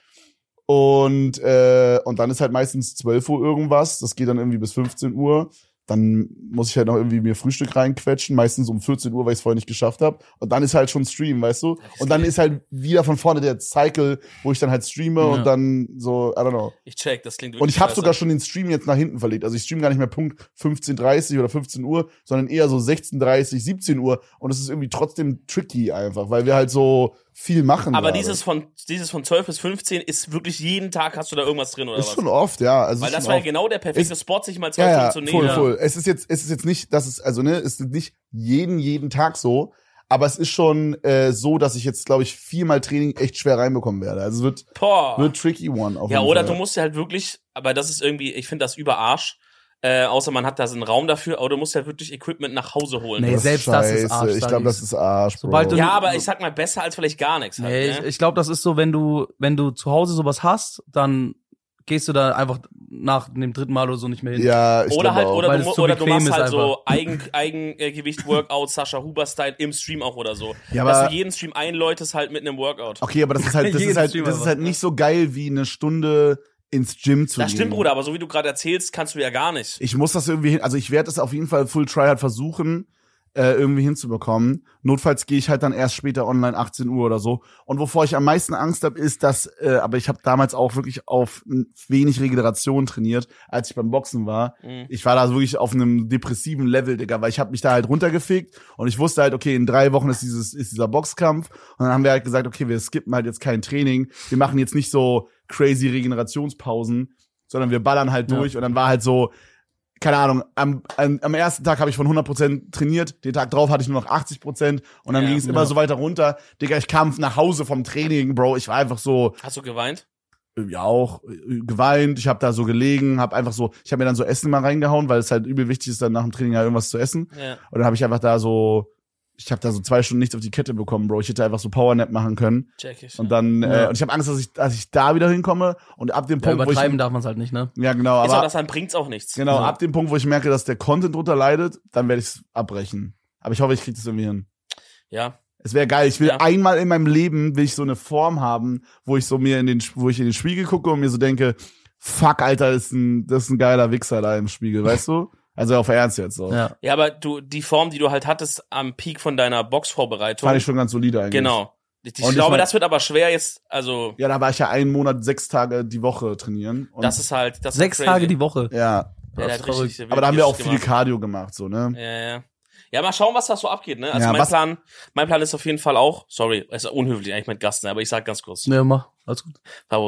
B: Und dann ist halt meistens 12 Uhr irgendwas. Das geht dann irgendwie bis 15 Uhr. Dann muss ich halt noch irgendwie mir Frühstück reinquetschen, meistens um 14 Uhr, weil ich es vorher nicht geschafft habe. Und dann ist halt schon Stream, weißt du? Und dann ist halt wieder von vorne der Cycle, wo ich dann halt streame und dann so, I don't know.
A: Ich check, das klingt wirklich
B: Und ich habe
A: scheiße.
B: sogar schon den Stream jetzt nach hinten verlegt. Also ich stream gar nicht mehr Punkt 15:30 oder 15 Uhr, sondern eher so 16:30, 17 Uhr. Und es ist irgendwie trotzdem tricky einfach, weil wir halt so viel machen.
A: Aber
B: gerade.
A: dieses von 12 bis 15 ist wirklich jeden Tag hast du da irgendwas drin, oder
B: ist
A: was?
B: schon oft, ja. Also
A: Weil
B: ist
A: das
B: schon
A: war ja
B: oft.
A: genau der perfekte Spot, sich mal 2
B: Ja,
A: Stunden
B: ja,
A: zu nehmen.
B: voll. Es ist jetzt nicht, dass es, also ne, es ist nicht jeden Tag so, aber es ist schon so, dass ich jetzt, glaube ich, 4-mal Training echt schwer reinbekommen werde. Also es
A: Boah.
B: wird tricky one auf
A: Ja,
B: jeden
A: oder
B: Fall.
A: du musst ja halt wirklich, aber das ist irgendwie, ich finde das über Arsch, außer man hat da so einen Raum dafür, aber du musst ja wirklich Equipment nach Hause holen.
C: Nee,
B: Das ist
C: selbst das ist
B: scheiße.
C: Arsch.
B: Ich glaube, das ist Arsch, Bro.
C: Sobald du-
A: Ja, aber ich sag mal, besser als vielleicht gar nichts. Halt,
C: Nee,
A: ne?
C: ich glaube, das ist so, wenn du zu Hause sowas hast, dann gehst du da einfach nach dem 3. Mal oder so nicht mehr hin.
B: ja, ich
A: Oder
B: glaube
A: halt,
B: auch.
A: oder
C: Weil
A: du,
C: es
A: mu-
C: zu
A: oder du
C: bequem
A: machst
C: ist
A: halt so Eigengewicht-Workout, Sascha Huber-Style im Stream auch oder so.
B: Ja,
A: Dass
B: aber-
A: du jeden Stream einläutest halt mit einem Workout.
B: Okay, aber das ist halt,
C: Jeden Stream
B: das ist
C: einfach.
B: halt nicht so geil wie eine Stunde ins Gym zu
A: Das
B: gehen.
A: stimmt, Bruder, aber so wie du gerade erzählst, kannst du ja gar nicht.
B: Ich muss das irgendwie hin, also ich werde es auf jeden Fall Full Tryhard versuchen, irgendwie hinzubekommen. Notfalls gehe ich halt dann erst später online, 18 Uhr oder so. Und wovor ich am meisten Angst habe, ist, dass, aber ich habe damals auch wirklich auf wenig Regeneration trainiert, als ich beim Boxen war.
A: Mhm.
B: Ich war da wirklich auf einem depressiven Level, Digga, weil ich habe mich da halt runtergefickt und ich wusste halt, okay, in 3 Wochen ist dieser Boxkampf. Und dann haben wir halt gesagt, okay, wir skippen halt jetzt kein Training. Wir machen jetzt nicht so crazy Regenerationspausen, sondern wir ballern halt durch. Und dann war halt so, keine Ahnung, am ersten Tag habe ich von 100% trainiert, den Tag drauf hatte ich nur noch 80% und dann
A: Ja,
B: ging es immer so weiter runter. Digga, ich kam nach Hause vom Training, Bro, ich war einfach so,
A: Hast du geweint?
B: ja auch, geweint, ich habe da so gelegen, ich habe mir dann so Essen mal reingehauen, weil es halt übel wichtig ist, dann nach dem Training halt irgendwas zu essen.
A: Ja.
B: Und dann habe ich einfach ich habe da so 2 Stunden nichts auf die Kette bekommen, Bro. Ich hätte einfach so Powernap machen können.
A: Check ich.
B: Und dann,
C: Ja.
B: und ich habe Angst, dass ich da wieder hinkomme und ab dem
C: Ja,
B: Punkt, wo
C: übertreiben
B: ich,
C: darf man es halt nicht, ne?
B: ja genau,
A: Ist auch
B: aber
A: das, dann bringt's auch nichts.
B: genau,
C: Ja.
B: ab dem Punkt, wo ich merke, dass der Content drunter leidet, dann werde ich es abbrechen. Aber ich hoffe, ich kriege das irgendwie hin.
A: Ja.
B: Es wäre geil. Ich will
A: Ja.
B: einmal in meinem Leben will ich so eine Form haben, wo ich so wo ich in den Spiegel gucke und mir so denke, fuck, Alter, das ist ein geiler Wichser da im Spiegel, weißt du? Also auf Ernst jetzt so.
C: Ja.
A: Ja, aber die Form, die du halt hattest am Peak von deiner Boxvorbereitung.
B: Fand ich schon ganz solide eigentlich.
A: Genau. Ich
B: Und ich
A: glaube,
B: mein-
A: das wird aber schwer jetzt, also,
B: Ja, da war ich ja einen Monat 6 Tage die Woche trainieren. Und
A: das ist halt, das
C: 6
A: ist
C: Tage
A: crazy.
C: die Woche.
B: ja.
A: Ja, der
C: Das
A: hat
C: ist
A: richtig,
C: verrückt.
B: Aber da haben wir auch
A: richtig
B: viel
A: gemacht.
B: Cardio gemacht, so, ne?
A: Ja. Ja, mal schauen, was da so abgeht, ne? Also
B: Ja,
A: mein Plan ist auf jeden Fall auch, sorry, es ist unhöflich eigentlich mit Gast, ne? Aber ich sag ganz kurz.
C: Ne, mach. Alles gut.
A: Pabo,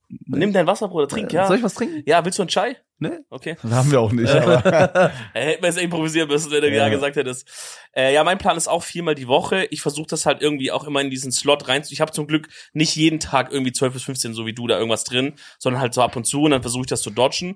A: Nimm dein Wasser, Bruder, trink, ja.
C: Soll ich was trinken?
A: Ja, willst du einen Chai?
C: Ne?
A: Okay.
B: Das haben wir auch nicht, aber
A: Hätten wir es improvisieren müssen, wenn du ja gesagt hättest. Ja, mein Plan ist auch 4-mal die Woche. Ich versuche das halt irgendwie auch immer in diesen Slot rein. Ich habe zum Glück nicht jeden Tag irgendwie 12 bis 15, so wie du, da irgendwas drin, sondern halt so ab und zu und dann versuche ich das zu dodgen.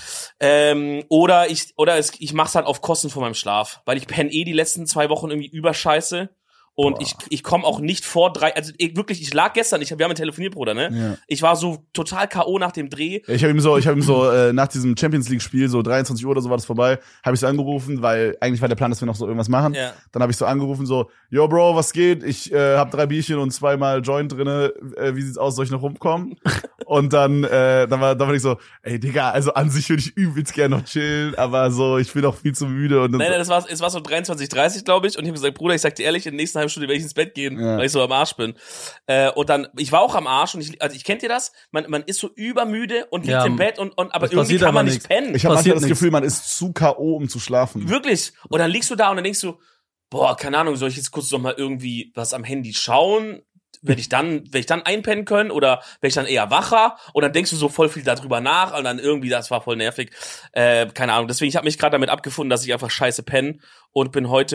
A: Oder ich mach's halt auf Kosten von meinem Schlaf, weil ich penne die letzten 2 Wochen irgendwie überscheiße. Und ich komme auch nicht vor 3, also ich lag gestern, wir haben telefoniert, Bruder, ne?
B: Ja.
A: Ich war so total K.O. nach dem Dreh.
B: ich habe ihm so nach diesem Champions League Spiel, so 23 Uhr oder so war das vorbei, habe ich so angerufen, weil eigentlich war der Plan, dass wir noch so irgendwas machen.
A: Ja.
B: Dann habe ich so angerufen, so, yo Bro, was geht? Ich habe 3 Bierchen und 2-mal Joint drinne. Wie sieht's aus? Soll ich noch rumkommen? Und dann war ich so, ey Digga, also an sich würde ich übelst gerne noch chillen, aber so, ich bin auch viel zu müde. Und dann
A: Nein, es war so 23:30, glaube ich, und ich habe gesagt, Bruder, ich sag dir ehrlich, in der nächsten halben Stunde werde ich ins Bett gehen, weil ich so am Arsch bin. Und dann, ich war auch am Arsch und ich kennt ihr das? Man ist so übermüde und liegt im Bett aber
C: es
A: irgendwie
C: passiert
A: kann man
C: aber
A: nicht pennen.
B: ich habe manchmal das
C: nichts.
B: Gefühl, man ist zu K.O., um zu schlafen.
A: Wirklich. Und dann liegst du da und dann denkst du, boah, keine Ahnung, soll ich jetzt kurz noch mal irgendwie was am Handy schauen? Werde ich dann einpennen können oder werde ich dann eher wacher? Und dann denkst du so voll viel darüber nach und dann irgendwie, das war voll nervig. Keine Ahnung. Deswegen, ich habe mich gerade damit abgefunden, dass ich einfach scheiße penne und bin heute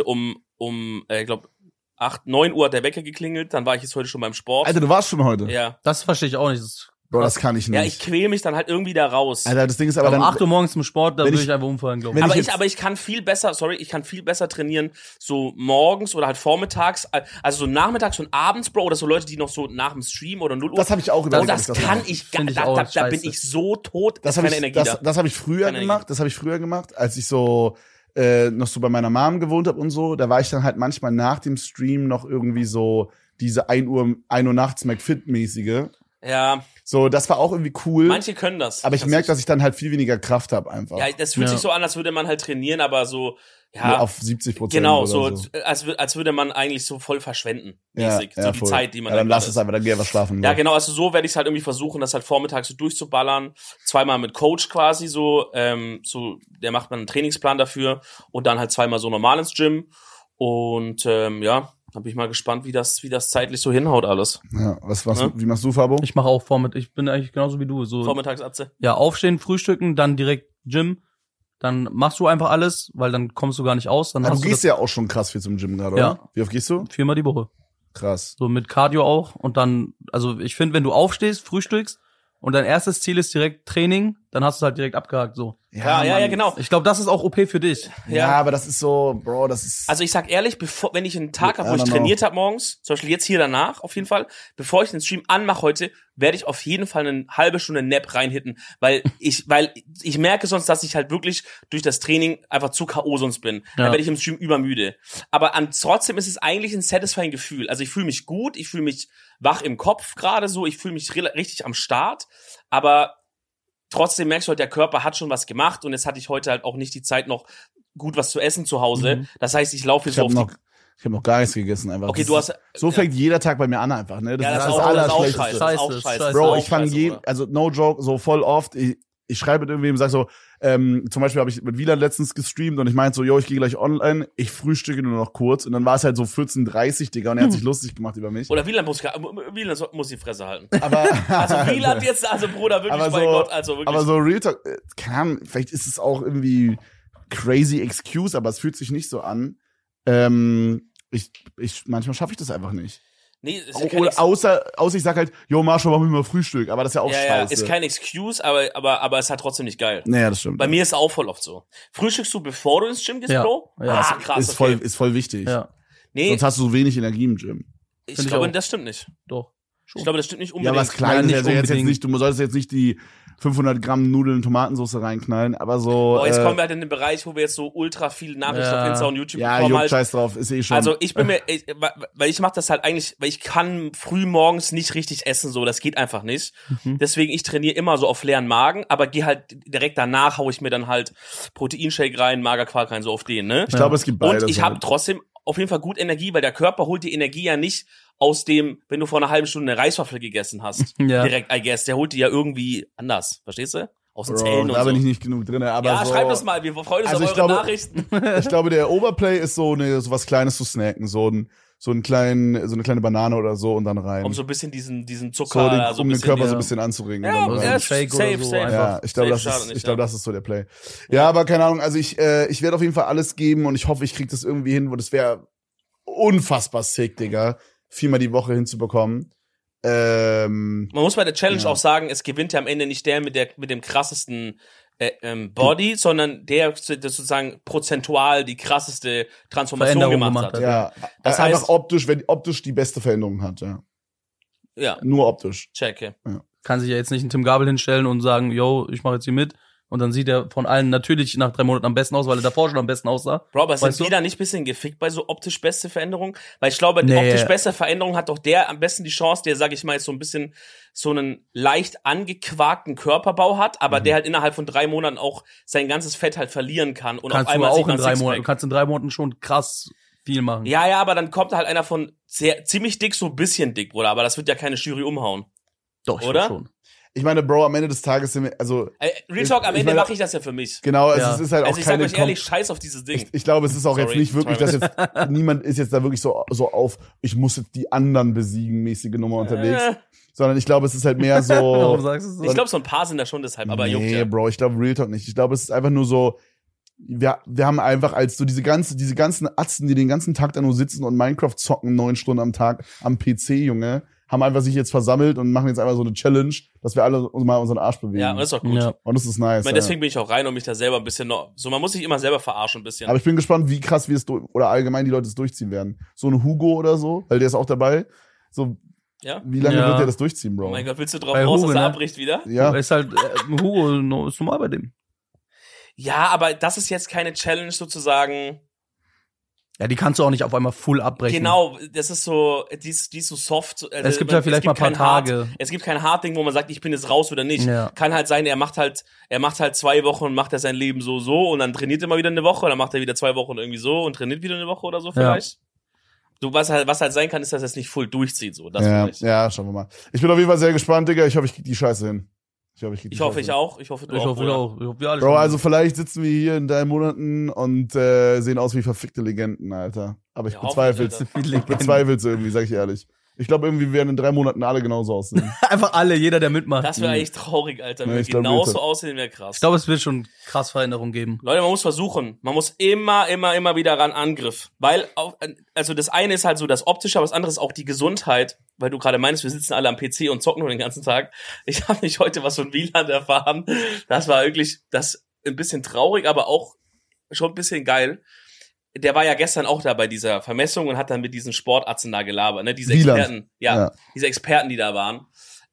A: ich glaube, 9 Uhr hat der Wecker geklingelt, dann war ich jetzt heute schon beim Sport.
B: Alter, du warst schon heute.
A: Ja.
C: Das verstehe ich auch nicht.
B: Bro, das kann ich nicht.
A: Ja, ich quäl mich dann halt irgendwie da raus.
B: Alter, das Ding ist aber
C: Um
B: dann
C: 8 Uhr morgens im Sport, da
B: wenn
C: würde
B: ich-
C: ich einfach umfallen, glaube
B: wenn
C: ich.
B: ich
A: Aber
B: jetzt-
A: ich kann viel besser trainieren, so morgens oder halt vormittags, also so nachmittags und abends, Bro, oder so Leute, die noch so nach dem Stream oder 0 Uhr.
B: das habe ich auch
A: Oh,
B: überlegt.
A: das
B: ob ich
A: kann
B: mache.
A: ich,
C: Find ich
A: da
C: auch
A: bin
C: scheiße.
A: ich so tot,
B: Das
A: ist
B: habe
A: keine
B: ich,
A: Energie da.
B: das habe ich früher
A: Keine
B: gemacht. Das habe ich früher gemacht, als ich so noch so bei meiner Mom gewohnt habe und so. Da war ich dann halt manchmal nach dem Stream noch irgendwie so diese 1 Uhr nachts McFit-mäßige.
A: Ja,
B: So, das war auch irgendwie cool.
A: manche können das.
B: aber ich merke, dass ich dann halt viel weniger Kraft habe einfach.
A: Ja, das fühlt
C: Ja.
A: sich so an, als würde man halt trainieren, aber so,
B: Nur
A: ja,
B: auf 70%.
A: genau,
B: oder
A: so, als würde man eigentlich so voll verschwenden,
B: Ja,
A: mäßig.
B: ja,
A: So die
B: voll.
A: Zeit, die man
B: Ja, dann
A: da
B: lass
A: gerade
B: es einfach, dann geh einfach schlafen.
A: Ja, genau, also so werde ich es halt irgendwie versuchen, das halt vormittags so durchzuballern. 2-mal mit Coach quasi so, der macht man einen Trainingsplan dafür und dann halt 2-mal so normal ins Gym. Und ja, da bin ich mal gespannt, wie das zeitlich so hinhaut alles.
B: Ja,
A: Ja.
B: wie machst du, Fabo?
C: Ich mache auch ich bin eigentlich genauso wie du. So,
A: Vormittagsatze.
C: ja, aufstehen, frühstücken, dann direkt Gym. Dann machst du einfach alles, weil dann kommst du gar nicht aus. Dann
B: Du
C: hast du
B: gehst ja auch schon krass viel zum Gym gerade,
C: Ja.
B: oder? Wie oft gehst du?
C: 4-mal die Woche.
B: Krass.
C: So mit Cardio auch. Und dann, also ich finde, wenn du aufstehst, frühstückst und dein erstes Ziel ist direkt Training, dann hast du es halt direkt abgehakt, so.
A: Ja,
B: Mann.
A: genau.
C: Ich glaube, das ist auch OP für dich.
B: Ja, aber das ist so, Bro, das ist.
A: Also ich sag ehrlich, wenn ich einen Tag habe, wo
B: I
A: ich
B: don't
A: trainiert habe morgens, zum Beispiel jetzt hier danach auf jeden Fall, bevor ich den Stream anmache heute, werde ich auf jeden Fall eine halbe Stunde Nap reinhitten, weil ich merke sonst, dass ich halt wirklich durch das Training einfach zu K.O. sonst bin. Dann werde ich im Stream übermüde. Aber trotzdem ist es eigentlich ein satisfying Gefühl. Also ich fühle mich gut, ich fühle mich wach im Kopf gerade so, ich fühle mich richtig am Start, aber trotzdem merkst du halt, der Körper hat schon was gemacht und jetzt hatte ich heute halt auch nicht die Zeit, noch gut was zu essen zu Hause.
C: Mhm.
A: Das heißt, ich laufe
B: Ich
A: jetzt
B: habe
A: so auf
B: noch, hab noch gar nichts gegessen einfach.
A: Okay,
B: Das
A: du
B: ist-
A: hast.
B: So fängt jeder Tag bei mir an einfach, ne?
A: Ja, das
B: das
A: ist auch
B: Allerschlechteste.
A: scheiße.
C: Scheiße,
A: Das ist auch scheiße.
C: scheiße.
B: Bro,
A: Das ist
B: ich fange
A: auch scheiße,
B: also no joke, so voll oft, ich schreibe mit irgendwem, sag so, zum Beispiel habe ich mit Wieland letztens gestreamt und ich meinte so, yo, ich gehe gleich online, ich frühstücke nur noch kurz und dann war es halt so 14:30, Digga, und er hat sich lustig gemacht über mich.
A: Oder Wieland muss die Fresse halten.
B: Aber,
A: Also Wieland jetzt, also Bruder, wirklich,
B: Aber
A: mein
B: so-
A: Gott, also wirklich.
B: aber so Real Talk, keine Ahnung, vielleicht ist es auch irgendwie crazy excuse, aber es fühlt sich nicht so an. Manchmal schaffe ich das einfach nicht.
A: nee, ist ja kein
B: Oder außer ich sag halt, yo, Marshall, mach mir mal Frühstück, aber das ist ja auch
A: ja,
B: scheiße.
A: ist kein Excuse, aber es ist halt trotzdem nicht geil.
B: Naja, das stimmt.
A: Bei mir ist es auch voll oft so. Frühstückst du, bevor du ins Gym gehst,
C: Ja.
A: Bro?
C: Ja.
A: Ah, krass,
B: ist,
A: okay.
B: voll wichtig.
C: Ja,
A: Nee,
B: Sonst hast du so wenig Energie im Gym.
A: ich
C: find ich
A: glaube,
C: auch.
A: das stimmt nicht.
C: doch.
A: Ich glaube, das stimmt nicht
B: Ja,
A: unbedingt.
B: was Kleines,
C: nicht
B: also jetzt
C: unbedingt.
B: nicht, du solltest jetzt nicht die 500 Gramm Nudeln Tomatensauce reinknallen, aber so.
A: Boah, jetzt kommen wir halt in den Bereich, wo wir jetzt so ultra viel Nachrichten
C: Ja.
A: auf Insta und YouTube
B: ja,
A: bekommen
B: juckt,
A: halt.
B: scheiß drauf, ist eh schon.
A: Also ich bin weil ich mache das halt eigentlich, weil ich kann früh morgens nicht richtig essen, so, das geht einfach nicht. Deswegen, ich trainiere immer so auf leeren Magen, aber gehe halt direkt danach, hau ich mir dann halt Proteinshake rein, Magerquark rein, so auf den, ne?
B: ich glaube, es gibt beides.
A: Und ich habe
B: halt.
A: trotzdem auf jeden Fall gut Energie, weil der Körper holt die Energie ja nicht aus dem, wenn du vor einer halben Stunde eine Reiswaffel gegessen hast.
C: Ja.
A: Direkt, I guess. Der holt die ja irgendwie anders, verstehst du? Aus den
B: Bro,
A: Zellen
B: da
A: und
B: bin
A: so.
B: ich nicht genug drin, aber
A: Ja,
B: so,
A: schreibt das mal, wir freuen uns
B: Also
A: auf
B: ich
A: eure
B: glaube-
A: Nachrichten.
B: Ich glaube, der Overplay ist so was Kleines zu snacken, so so eine kleine Banane oder so und dann rein.
A: Um so ein bisschen diesen
B: so
A: Zucker,
B: den,
A: also
B: um
A: ein
B: den
A: bisschen,
B: Körper so ein bisschen anzuregen.
A: Ja,
B: und dann
A: ja,
B: rein.
C: Shake
A: safe,
C: oder so
A: safe.
C: einfach.
B: Ja, ich glaube,
A: Safe schadet nicht,
B: das ist so der Play. Ja, aber keine Ahnung, also ich werde auf jeden Fall alles geben und ich hoffe, ich krieg das irgendwie hin, wo das wäre unfassbar sick, Digga, 4-mal die Woche hinzubekommen.
A: Man muss bei der Challenge
B: Ja.
A: auch sagen, es gewinnt ja am Ende nicht der mit dem krassesten Body, sondern der sozusagen prozentual die krasseste Transformation
C: Veränderung
A: gemacht hat.
C: gemacht
B: Ja,
A: Das
B: einfach
A: heißt-
B: optisch, wenn optisch die beste Veränderung hat, ja.
A: Ja,
B: Nur optisch.
A: checke.
C: Kann sich ja jetzt nicht ein Tim Gabel hinstellen und sagen, yo, ich mache jetzt hier mit. Und dann sieht er von allen natürlich nach 3 Monaten am besten aus, weil er davor schon am besten aussah.
A: Bro, aber sind
C: Weißt du?
A: die da nicht ein bisschen gefickt bei so optisch beste Veränderungen? Weil ich glaube, die
C: Nee.
A: optisch beste Veränderung hat doch der am besten die Chance, der, sag ich mal, jetzt so ein bisschen so einen leicht angequarkten Körperbau hat, aber der halt innerhalb von 3 Monaten auch sein ganzes Fett halt verlieren kann und
C: Kannst
A: auf
C: du
A: einmal
C: auch
A: sieht man
C: in 3
A: Sixpack.
C: Monaten. Du kannst in 3 Monaten schon krass viel machen.
A: Ja, aber dann kommt halt einer von ziemlich dick, so ein bisschen dick, Bruder, aber das wird ja keine Jury umhauen.
C: Doch, ich
A: Oder?
C: find schon.
B: Ich meine, Bro, am Ende des Tages sind wir, also,
A: Real Talk, am
B: ich
A: Ende
B: meine-
A: mache ich das ja für mich.
B: genau,
C: Ja.
B: es ist halt auch
A: Also ich sag
B: keine
A: euch ehrlich, scheiß auf dieses Ding.
B: Ich glaube, es ist auch
A: Sorry,
B: jetzt nicht wirklich, dass
A: sorry.
B: jetzt niemand ist jetzt da wirklich so auf, ich muss jetzt die anderen besiegen, mäßige Nummer unterwegs. Sondern ich glaube, es ist halt mehr
C: Warum
B: so.
C: sagst du so?
A: Ich glaube, so ein paar sind da schon deshalb, aber juckt
B: Nee,
A: ja.
B: Bro, ich glaube Real Talk nicht. Ich glaube, es ist einfach nur so, wir haben einfach als so diese ganzen Atzen, die den ganzen Tag da nur sitzen und Minecraft zocken 9 Stunden am Tag am PC, Junge, haben einfach sich jetzt versammelt und machen jetzt einfach so eine Challenge, dass wir alle uns mal unseren Arsch bewegen.
A: Ja, und das ist auch gut.
C: Ja.
B: Und das ist nice.
A: Ich meine, deswegen bin ich auch rein, um mich da selber ein bisschen noch, so man muss sich immer selber verarschen ein bisschen.
B: Aber ich bin gespannt, wie krass wir es oder allgemein die Leute es durchziehen werden. So ein Hugo oder so, weil der ist auch dabei. So,
A: Ja?
B: wie lange
C: Ja.
B: wird der das durchziehen, Bro?
A: Oh mein Gott, willst du drauf
C: Bei
A: raus,
C: Hugo,
A: dass er
C: ne?
A: abbricht wieder?
B: Ja.
C: Ist halt, Hugo ist normal bei dem.
A: Ja, aber das ist jetzt keine Challenge sozusagen.
C: Ja, die kannst du auch nicht auf einmal full abbrechen.
A: Genau, das ist so, die ist so soft. Also
C: Es gibt ja vielleicht mal ein paar
A: kein Hard-
C: Tage.
A: Es gibt kein Hardding, wo man sagt, ich bin jetzt raus oder nicht.
C: Ja.
A: Kann halt sein, er macht halt 2 Wochen und macht er sein Leben so und dann trainiert er mal wieder eine Woche und dann macht er wieder 2 Wochen irgendwie so und trainiert wieder eine Woche oder so vielleicht. Du, was halt sein kann, ist, dass er es nicht full durchzieht, so. Das
B: Ja,
A: vielleicht.
B: ja, schauen wir mal. Ich bin auf jeden Fall sehr gespannt, Digga. Ich hoffe, ich krieg die Scheiße hin.
A: Ich hoffe, ich
B: Scheiße
A: auch. Ich hoffe, du
C: Ich
A: auch.
C: hoffe,
A: Bruder.
C: auch. Ich hoffe, wir alle
B: Bro,
C: schon.
B: also vielleicht sitzen wir hier in 3 Monaten und sehen aus wie verfickte Legenden, Alter. Aber ich
A: Ja,
B: bezweifel's.
A: hoffentlich,
B: Ich bezweifel's irgendwie, sag ich ehrlich. Ich glaube irgendwie, wir werden in 3 Monaten alle genauso aussehen.
C: Einfach alle, jeder, der mitmacht.
A: Das wäre echt traurig, Alter. Wenn
B: Ja,
A: wir
B: ich glaub,
A: genauso
B: bitte.
A: aussehen, wäre krass.
C: Ich glaube, es wird schon krass Veränderungen geben.
A: Leute, man muss versuchen. Man muss immer wieder ran Angriff. Weil, also das eine ist halt so das Optische, aber das andere ist auch die Gesundheit. Weil du gerade meinst, wir sitzen alle am PC und zocken nur den ganzen Tag. Ich habe nicht heute was von Wieland erfahren. Das war wirklich, das ein bisschen traurig, aber auch schon ein bisschen geil. Der war ja gestern auch da bei dieser Vermessung und hat dann mit diesen Sportarzten da gelabert, ne? Diese
B: Wieland.
A: Experten, diese Experten, die da waren.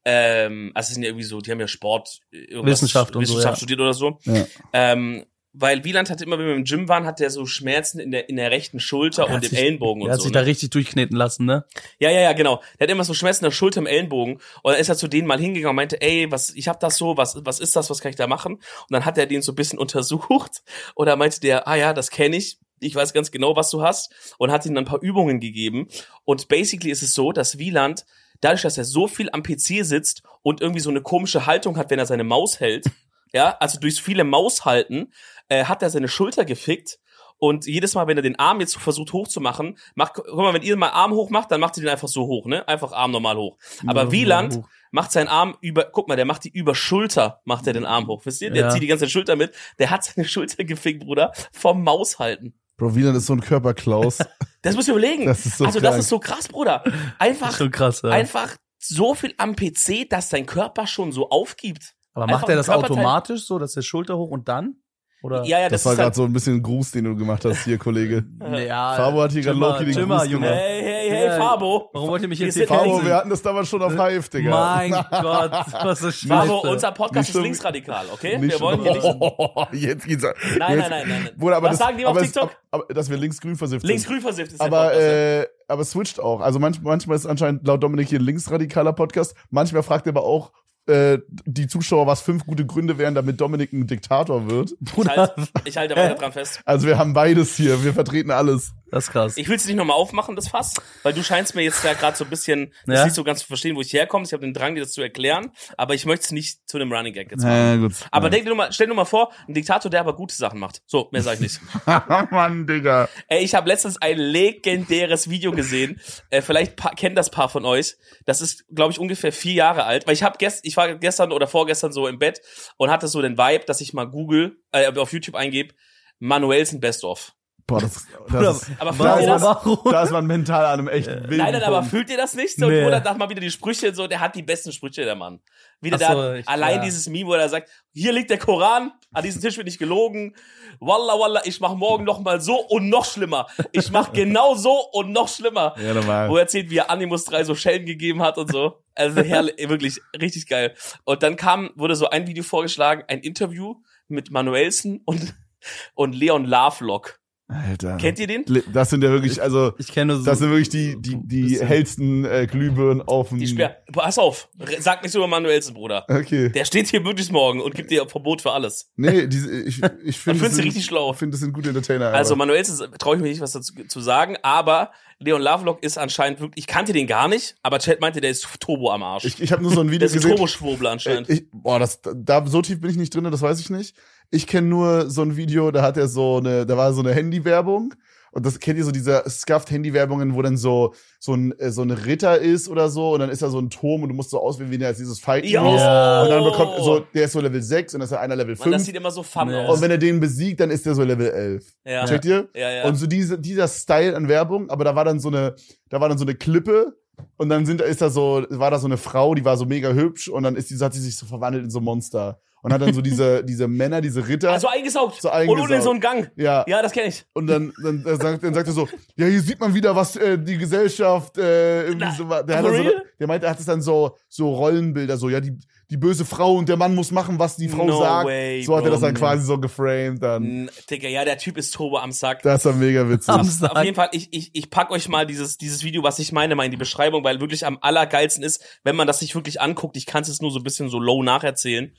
A: Also es sind ja irgendwie so, die haben ja Sport,
C: Wissenschaft und so, ja.
A: studiert oder so.
B: Ja.
A: Weil Wieland hat immer, wenn wir im Gym waren, hat der so Schmerzen in der rechten Schulter und im Ellenbogen und
C: Er hat
A: so.
C: sich da
A: Ne?
C: richtig durchkneten lassen, ne?
A: Ja, genau. Der hat immer so Schmerzen in der Schulter, im Ellenbogen. Und dann ist er zu denen mal hingegangen und meinte, ey, ich hab das so, was ist das, was kann ich da machen? Und dann hat er den so ein bisschen untersucht. Und da meinte der, ja, das kenne ich. Ich weiß ganz genau, was du hast. Und hat ihm dann ein paar Übungen gegeben. Und basically ist es so, dass Wieland, dadurch, dass er so viel am PC sitzt und irgendwie so eine komische Haltung hat, wenn er seine Maus hält, ja, also durchs viele Maus halten, hat er seine Schulter gefickt. Und jedes Mal, wenn er den Arm jetzt versucht hochzumachen, guck mal, wenn ihr mal Arm hoch macht, dann macht ihr den einfach so hoch, ne? Einfach Arm normal hoch. Aber
C: Ja,
A: Wieland
C: hoch.
A: macht seinen Arm guck mal, der macht die über Schulter, macht er den Arm hoch. Wisst ihr? Der
C: Ja.
A: zieht die ganze Schulter mit. Der hat seine Schulter gefickt, Bruder, vom Maus halten.
B: Bro, Wieland ist so ein Körperklaus.
A: Das musst du überlegen.
B: Das ist so
A: das
B: krank.
A: ist so krass, Bruder.
C: Das
A: Einfach,
C: ist schon krass, ja.
A: einfach so viel am PC, dass dein Körper schon so aufgibt.
C: Aber
A: einfach
C: macht er
A: ein
C: das
A: Körperteil-
C: automatisch so, dass der Schulter hoch und dann? Oder?
A: Ja,
B: Das
A: das
B: war
A: ist
B: gerade
A: halt,
B: so ein bisschen ein Gruß, den du gemacht hast hier, Kollege.
C: Ja,
B: Fabo hat hier gerade Loki den
C: Timmer,
B: Gruß
C: Junge.
B: gemacht.
A: hey,
C: Ja,
A: Fabo.
C: Warum wollt ihr mich
A: Wir
C: jetzt hier
A: sind
B: Fabo,
C: canceln?
B: wir hatten das damals schon auf Hive, Digga.
C: Mein Gott, was so scheiße.
A: Fabo, unser Podcast
B: Nicht
A: ist
B: schon-
A: linksradikal, okay?
B: Nicht
A: Wir wollen hier nicht...
B: Jetzt geht's.
A: Nein.
B: Bruder, aber
A: Was sagen die auf TikTok?
B: Aber, dass wir linksgrün versifft sind.
A: Linksgrün versifft ist der
B: Aber,
A: Podcast, ja.
B: aber switcht auch. Also manchmal ist anscheinend laut Dominik hier ein linksradikaler Podcast. Manchmal fragt er aber auch die Zuschauer, was 5 gute Gründe wären, damit Dominik ein Diktator wird.
A: Ich halte weiter dran fest.
B: Also wir haben beides hier. Wir vertreten alles.
C: Das ist krass.
A: Ich will es nicht nochmal aufmachen, das Fass, weil du scheinst mir jetzt ja gerade so ein bisschen das nicht so ganz zu verstehen, wo ich herkomme. Ich habe den Drang, dir das zu erklären, aber ich möchte es nicht zu einem Running Gag jetzt machen.
B: Ja, gut.
A: Aber stell dir mal vor, ein Diktator, der aber gute Sachen macht. So, mehr sag ich nicht.
B: Mann, Digga.
A: Ey, ich habe letztens ein legendäres Video gesehen. Vielleicht kennen das Paar von euch. Das ist, glaube ich, ungefähr 4 Jahre alt. Weil ich war gestern oder vorgestern so im Bett und hatte so den Vibe, dass ich mal auf YouTube eingebe, Manuelsen Best of.
B: Boah, das ist,
A: aber fühlt ihr das?
B: Da ist man mental an einem echt wilden
A: Nein, aber
B: Punkt.
A: fühlt ihr das nicht? So,
C: Nee.
A: Oder sag mal wieder die Sprüche, so, der hat die besten Sprüche, der Mann. Wieder
C: Ach so,
A: allein
C: ja.
A: dieses Meme, wo er sagt, hier liegt der Koran, an diesem Tisch wird nicht gelogen. Wallah, wallah, ich mach morgen noch mal so und noch schlimmer. Ich mach genau so und noch schlimmer.
B: Ja, normal.
A: Wo er erzählt, wie er Animus 3 so Schellen gegeben hat und so. Also herrlich, wirklich richtig geil. Und dann wurde so ein Video vorgeschlagen, ein Interview mit Manuelsen und Leon Lovelock.
B: Alter.
A: Kennt ihr den?
B: Das sind ja wirklich, also,
C: Ich kenne so.
B: das sind wirklich die hellsten Glühbirnen auf dem...
A: Pass auf, sag nicht so über Manuelsen, Bruder.
B: Okay.
A: Der steht hier wirklich morgen und gibt dir Verbot für alles.
B: Nee, ich finde
A: findest du richtig schlau.
B: Ich finde, das sind gute Entertainer.
A: Also
B: aber.
A: Manuelsen traue ich mir nicht was dazu zu sagen, aber Leon Lovelock ist anscheinend wirklich, ich kannte den gar nicht, aber Chat meinte, der ist Turbo am Arsch.
B: Ich habe nur so ein Video
A: Der ist ein
B: gesehen.
A: Turboschwurbler anscheinend.
B: So tief bin ich nicht drin, das weiß ich nicht. Ich kenne nur so ein Video, da war so eine Handywerbung. Und das kennt ihr so diese Scuffed-Handy-Werbungen, wo dann so ein Ritter ist oder so, und dann ist da so ein Turm und du musst so auswählen, wie der jetzt dieses Fighten
A: Ja.
B: ist. Und dann bekommt der ist so Level 6 und dann ist einer Level 5.
A: Mann, das sieht immer so fun
C: Ja.
A: aus.
B: Und wenn er den besiegt, dann ist der so Level 11.
A: Ja.
B: Checkt ihr?
A: Ja.
B: Und so dieser Style an Werbung, aber da war dann so eine Klippe. Und dann war da so eine Frau, die war so mega hübsch, und dann hat sie sich so verwandelt in so ein Monster. Und hat dann so diese Männer, diese Ritter.
A: Also eingesaugt.
B: So eingesaugt.
A: Und unten in so einen Gang.
B: Ja.
A: Ja, das kenne ich.
B: Und dann sagt er so, ja, hier sieht man wieder, was die Gesellschaft irgendwie so war. Der meinte, er hat es dann so Rollenbilder, so, ja, die böse Frau und der Mann muss machen, was die Frau
A: No
B: sagt.
A: way,
B: So hat er das
A: Bro.
B: dann quasi so geframed dann.
A: Digga, ja, der Typ ist Turbo am Sack.
B: Das war mega witzig.
A: Auf jeden Fall, ich pack euch mal dieses Video, was ich meine, mal in die Beschreibung, weil wirklich am allergeilsten ist, wenn man das sich wirklich anguckt. Ich kann es jetzt nur so ein bisschen so low nacherzählen.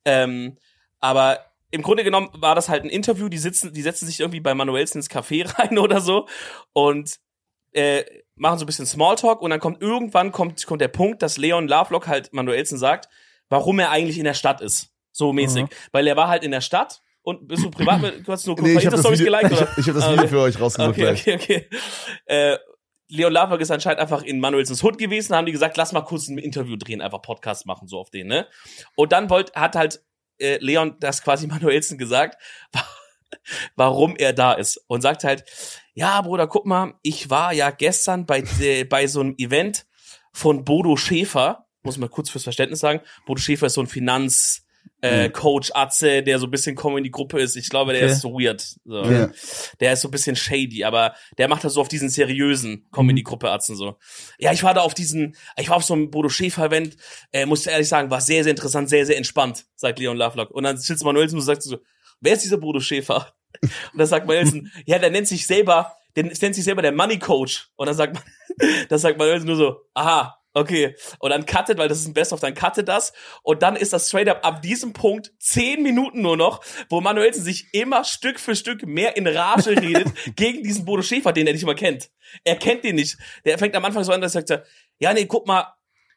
A: Aber im Grunde genommen war das halt ein Interview. Die setzen sich irgendwie bei Manuelsen ins Café rein oder so und machen so ein bisschen Smalltalk, und dann irgendwann kommt der Punkt, dass Leon Lovelock halt Manuelsen sagt, warum er eigentlich in der Stadt ist. So mäßig. Weil er war halt in der Stadt. Und bist du privat mit, du hast nur
B: Nee, ich habe das
A: Stories
B: Video,
A: geliked, oder?
B: ich hab das Video für euch rausgesucht. gleich.
A: Okay. Leon Lovelock ist anscheinend einfach in Manuelsens Hood gewesen, haben die gesagt, lass mal kurz ein Interview drehen, einfach Podcast machen, so auf den, ne? Und dann hat halt Leon das quasi Manuelsen gesagt, warum er da ist. Und sagt halt, ja, Bruder, guck mal, ich war ja gestern bei so einem Event von Bodo Schäfer, muss man kurz fürs Verständnis sagen, Bodo Schäfer ist so ein Coach Atze, der so ein bisschen Comedy-Gruppe ist. Ich glaube, der ist so weird. So.
B: Ja.
A: Der ist so ein bisschen shady, aber der macht das so auf diesen seriösen Comedy-Gruppe Atzen so. Ja, ich war auf so einem Bodo Schäfer-Event, muss ich ehrlich sagen, war sehr, sehr interessant, sehr, sehr entspannt, sagt Leon Lovelock. Und dann sitzt Manuelsen und sagt so, wer ist dieser Bodo Schäfer? Und dann sagt Manuelsen, ja, der nennt sich selber der Money Coach. Und dann sagt Manuelsen nur so, aha, okay. Und dann cuttet, weil das ist ein Best-of, dann cuttet das. Und dann ist das straight up ab diesem Punkt 10 Minuten nur noch, wo Manuelsen sich immer Stück für Stück mehr in Rage redet gegen diesen Bodo Schäfer, den er nicht mal kennt. Er kennt den nicht. Der fängt am Anfang so an, dass er sagt, ja, nee, guck mal,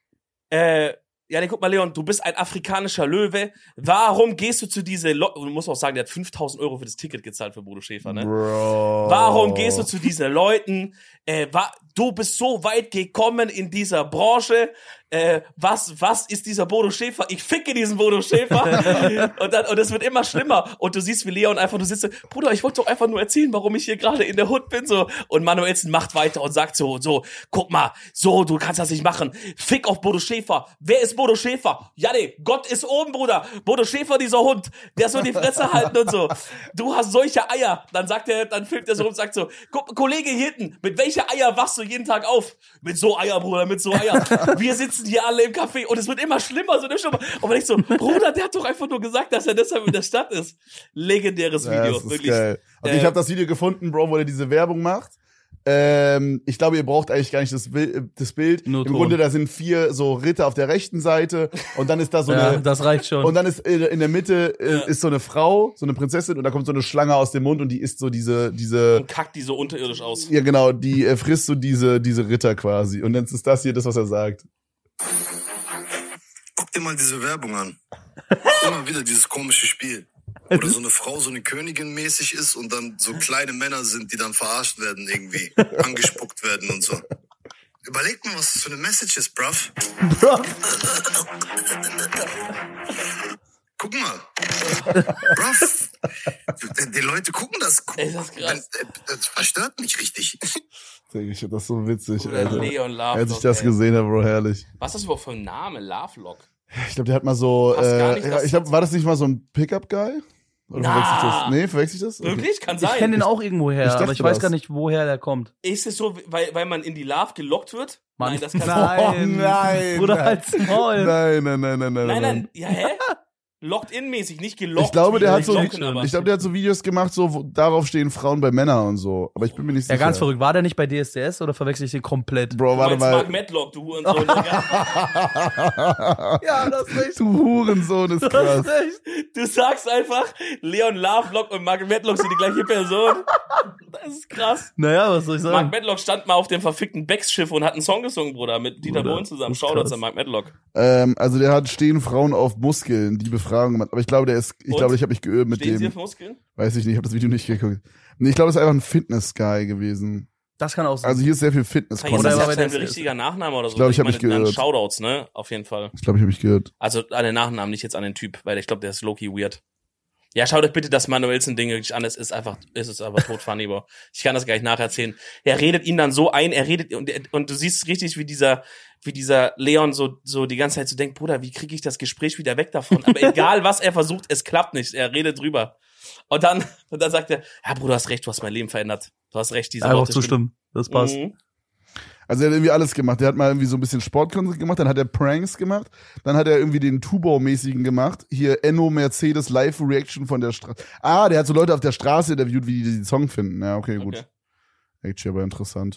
A: Leon, du bist ein afrikanischer Löwe. Warum gehst du zu diese du musst auch sagen, der hat 5.000 € für das Ticket gezahlt für Bodo Schäfer, ne?
B: Bro.
A: Warum gehst du zu diesen Leuten? Du bist so weit gekommen in dieser Branche. Was ist dieser Bodo Schäfer? Ich ficke diesen Bodo Schäfer. und es wird immer schlimmer. Und du siehst, wie Leon einfach nur sitzt, Bruder, ich wollte doch einfach nur erzählen, warum ich hier gerade in der Hood bin, so. Und Manuelsen macht weiter und sagt so, guck mal, so, du kannst das nicht machen. Fick auf Bodo Schäfer. Wer ist Bodo Schäfer? Ja, nee, Gott ist oben, Bruder. Bodo Schäfer, dieser Hund, der soll die Fresse halten und so. Du hast solche Eier. Dann filmt er so und sagt so, Kollege hier hinten, mit welcher Eier wachst du jeden Tag auf? Mit so Eier, Bruder, mit so Eier. Wir sitzen hier alle im Café und es wird immer schlimmer, so schlimmer. Und wenn ich so, Bruder, der hat doch einfach nur gesagt, dass er deshalb in der Stadt ist. Legendäres Video,
B: das ist
A: wirklich.
B: geil. Also ich habe das Video gefunden, Bro, wo er diese Werbung macht. Ich glaube, ihr braucht eigentlich gar nicht das Bild.
C: Nur
B: Im
C: Ton.
B: Grunde, da sind 4 so Ritter auf der rechten Seite und dann ist da so
C: Ja,
B: eine.
C: das reicht schon.
B: Und dann ist in der Mitte ist so eine Frau, so eine Prinzessin und da kommt so eine Schlange aus dem Mund und die isst so diese
A: Und kackt die so unterirdisch aus.
B: ja genau, die frisst so diese Ritter quasi und dann ist das hier das, was er sagt.
D: Guck dir mal diese Werbung an. Immer wieder dieses komische Spiel. Oder so eine Frau, so eine Königin mäßig ist und dann so kleine Männer sind, die dann verarscht werden irgendwie. Angespuckt werden und so. Überleg mal, was das für eine Message ist, bruv. Guck mal. Bruv. Die Leute gucken das.
A: Ey, das ist krass.
D: Das verstört mich richtig.
B: Ich finde das so witzig,
A: Oder
B: Alter.
A: Leon Lovelock.
B: Als ich das
A: ey.
B: gesehen habe, Bro, herrlich.
A: Was ist das überhaupt für ein Name? Lovelock?
B: Ich glaube, der hat mal so,
A: Passt gar nicht, das
B: ich glaube, war das nicht mal so ein Pickup-Guy? Oder
A: Na.
B: verwechsel ich das? Nee, verwechsel ich das? Okay.
A: Wirklich? Kann
C: ich
A: sein.
C: kenne den auch irgendwo her,
B: dachte
C: aber ich weiß
B: das.
C: gar nicht, woher der kommt.
A: Ist es so, weil man in die Love gelockt wird?
C: Mann.
A: Nein, das kann
B: Oh, nein.
C: Bruder,
B: nein.
C: halt's Maul.
A: Nein. Ja, hä? Locked-in-mäßig, nicht gelockt.
B: Ich glaube, der hat so,
A: Locken, aber.
B: ich glaube, der hat so Videos gemacht, so, wo darauf stehen Frauen bei Männern und so. Aber ich bin mir nicht
C: Ja,
B: sicher.
C: ganz verrückt. War der nicht bei DSDS oder verwechsel ich den komplett?
B: Bro,
A: Du
B: warte
A: meinst Mark
B: mal.
A: Medlock, du Hurensohn.
C: Ja, das ist recht.
B: Du Hurensohn ist krass.
A: Du sagst einfach, Leon Lovelock und Mark Medlock sind die gleiche Person. Das ist krass.
C: Naja, was soll ich sagen?
A: Mark Medlock stand mal auf dem verfickten Becks-Schiff und hat einen Song gesungen, Bruder, mit Dieter
C: Bruder,
A: Bohlen zusammen.
C: das ist
A: Shoutouts
C: krass.
A: an Mark Medlock.
B: Also der hat stehen Frauen auf Muskeln, die Befragung gemacht. Aber ich glaube, ich habe mich geirrt mit
A: Stehen Sie
B: dem.
A: auf Muskeln?
B: Weiß ich nicht, ich habe das Video nicht geguckt. Nee, ich glaube, es ist einfach ein Fitness-Guy gewesen.
C: Das kann auch sein.
B: Also hier ist sehr viel
A: Vielleicht ist
B: Fitness-Content.
A: das
C: Oder
A: ja
C: aber
A: sein
C: der-
A: richtiger Nachname oder so.
B: Ich glaube, ich hab
A: meine,
B: mich
A: dann
B: geirrt.
A: Shoutouts, ne? Auf jeden Fall.
B: Ich glaube, ich habe mich geirrt.
A: Also an den Nachnamen, nicht jetzt an den Typ, weil ich glaube, der ist low-key weird. Ja, schaut euch bitte das Manuelsen-Ding wirklich an, es ist einfach tot funny, Bro. Ich kann das gleich nacherzählen. Er redet ihn dann so ein, und du siehst richtig, wie dieser Leon so die ganze Zeit so denkt, Bruder, wie kriege ich das Gespräch wieder weg davon? Aber egal, was er versucht, es klappt nicht. Er redet drüber. Und dann sagt er, ja, Bruder, du hast recht, du hast mein Leben verändert. Du hast recht, diese
C: Einfach
A: Worte
C: zustimmen. Das passt.
A: Mhm.
B: Also er hat irgendwie alles gemacht. Der hat mal irgendwie so ein bisschen Sportkontent gemacht, dann hat er Pranks gemacht, dann hat er irgendwie den Tubau-mäßigen gemacht. Hier Enno Mercedes Live-Reaction von der Straße. Ah, der hat so Leute auf der Straße interviewt, wie die den Song finden. Ja, okay, gut.
A: Okay.
B: Echt aber interessant.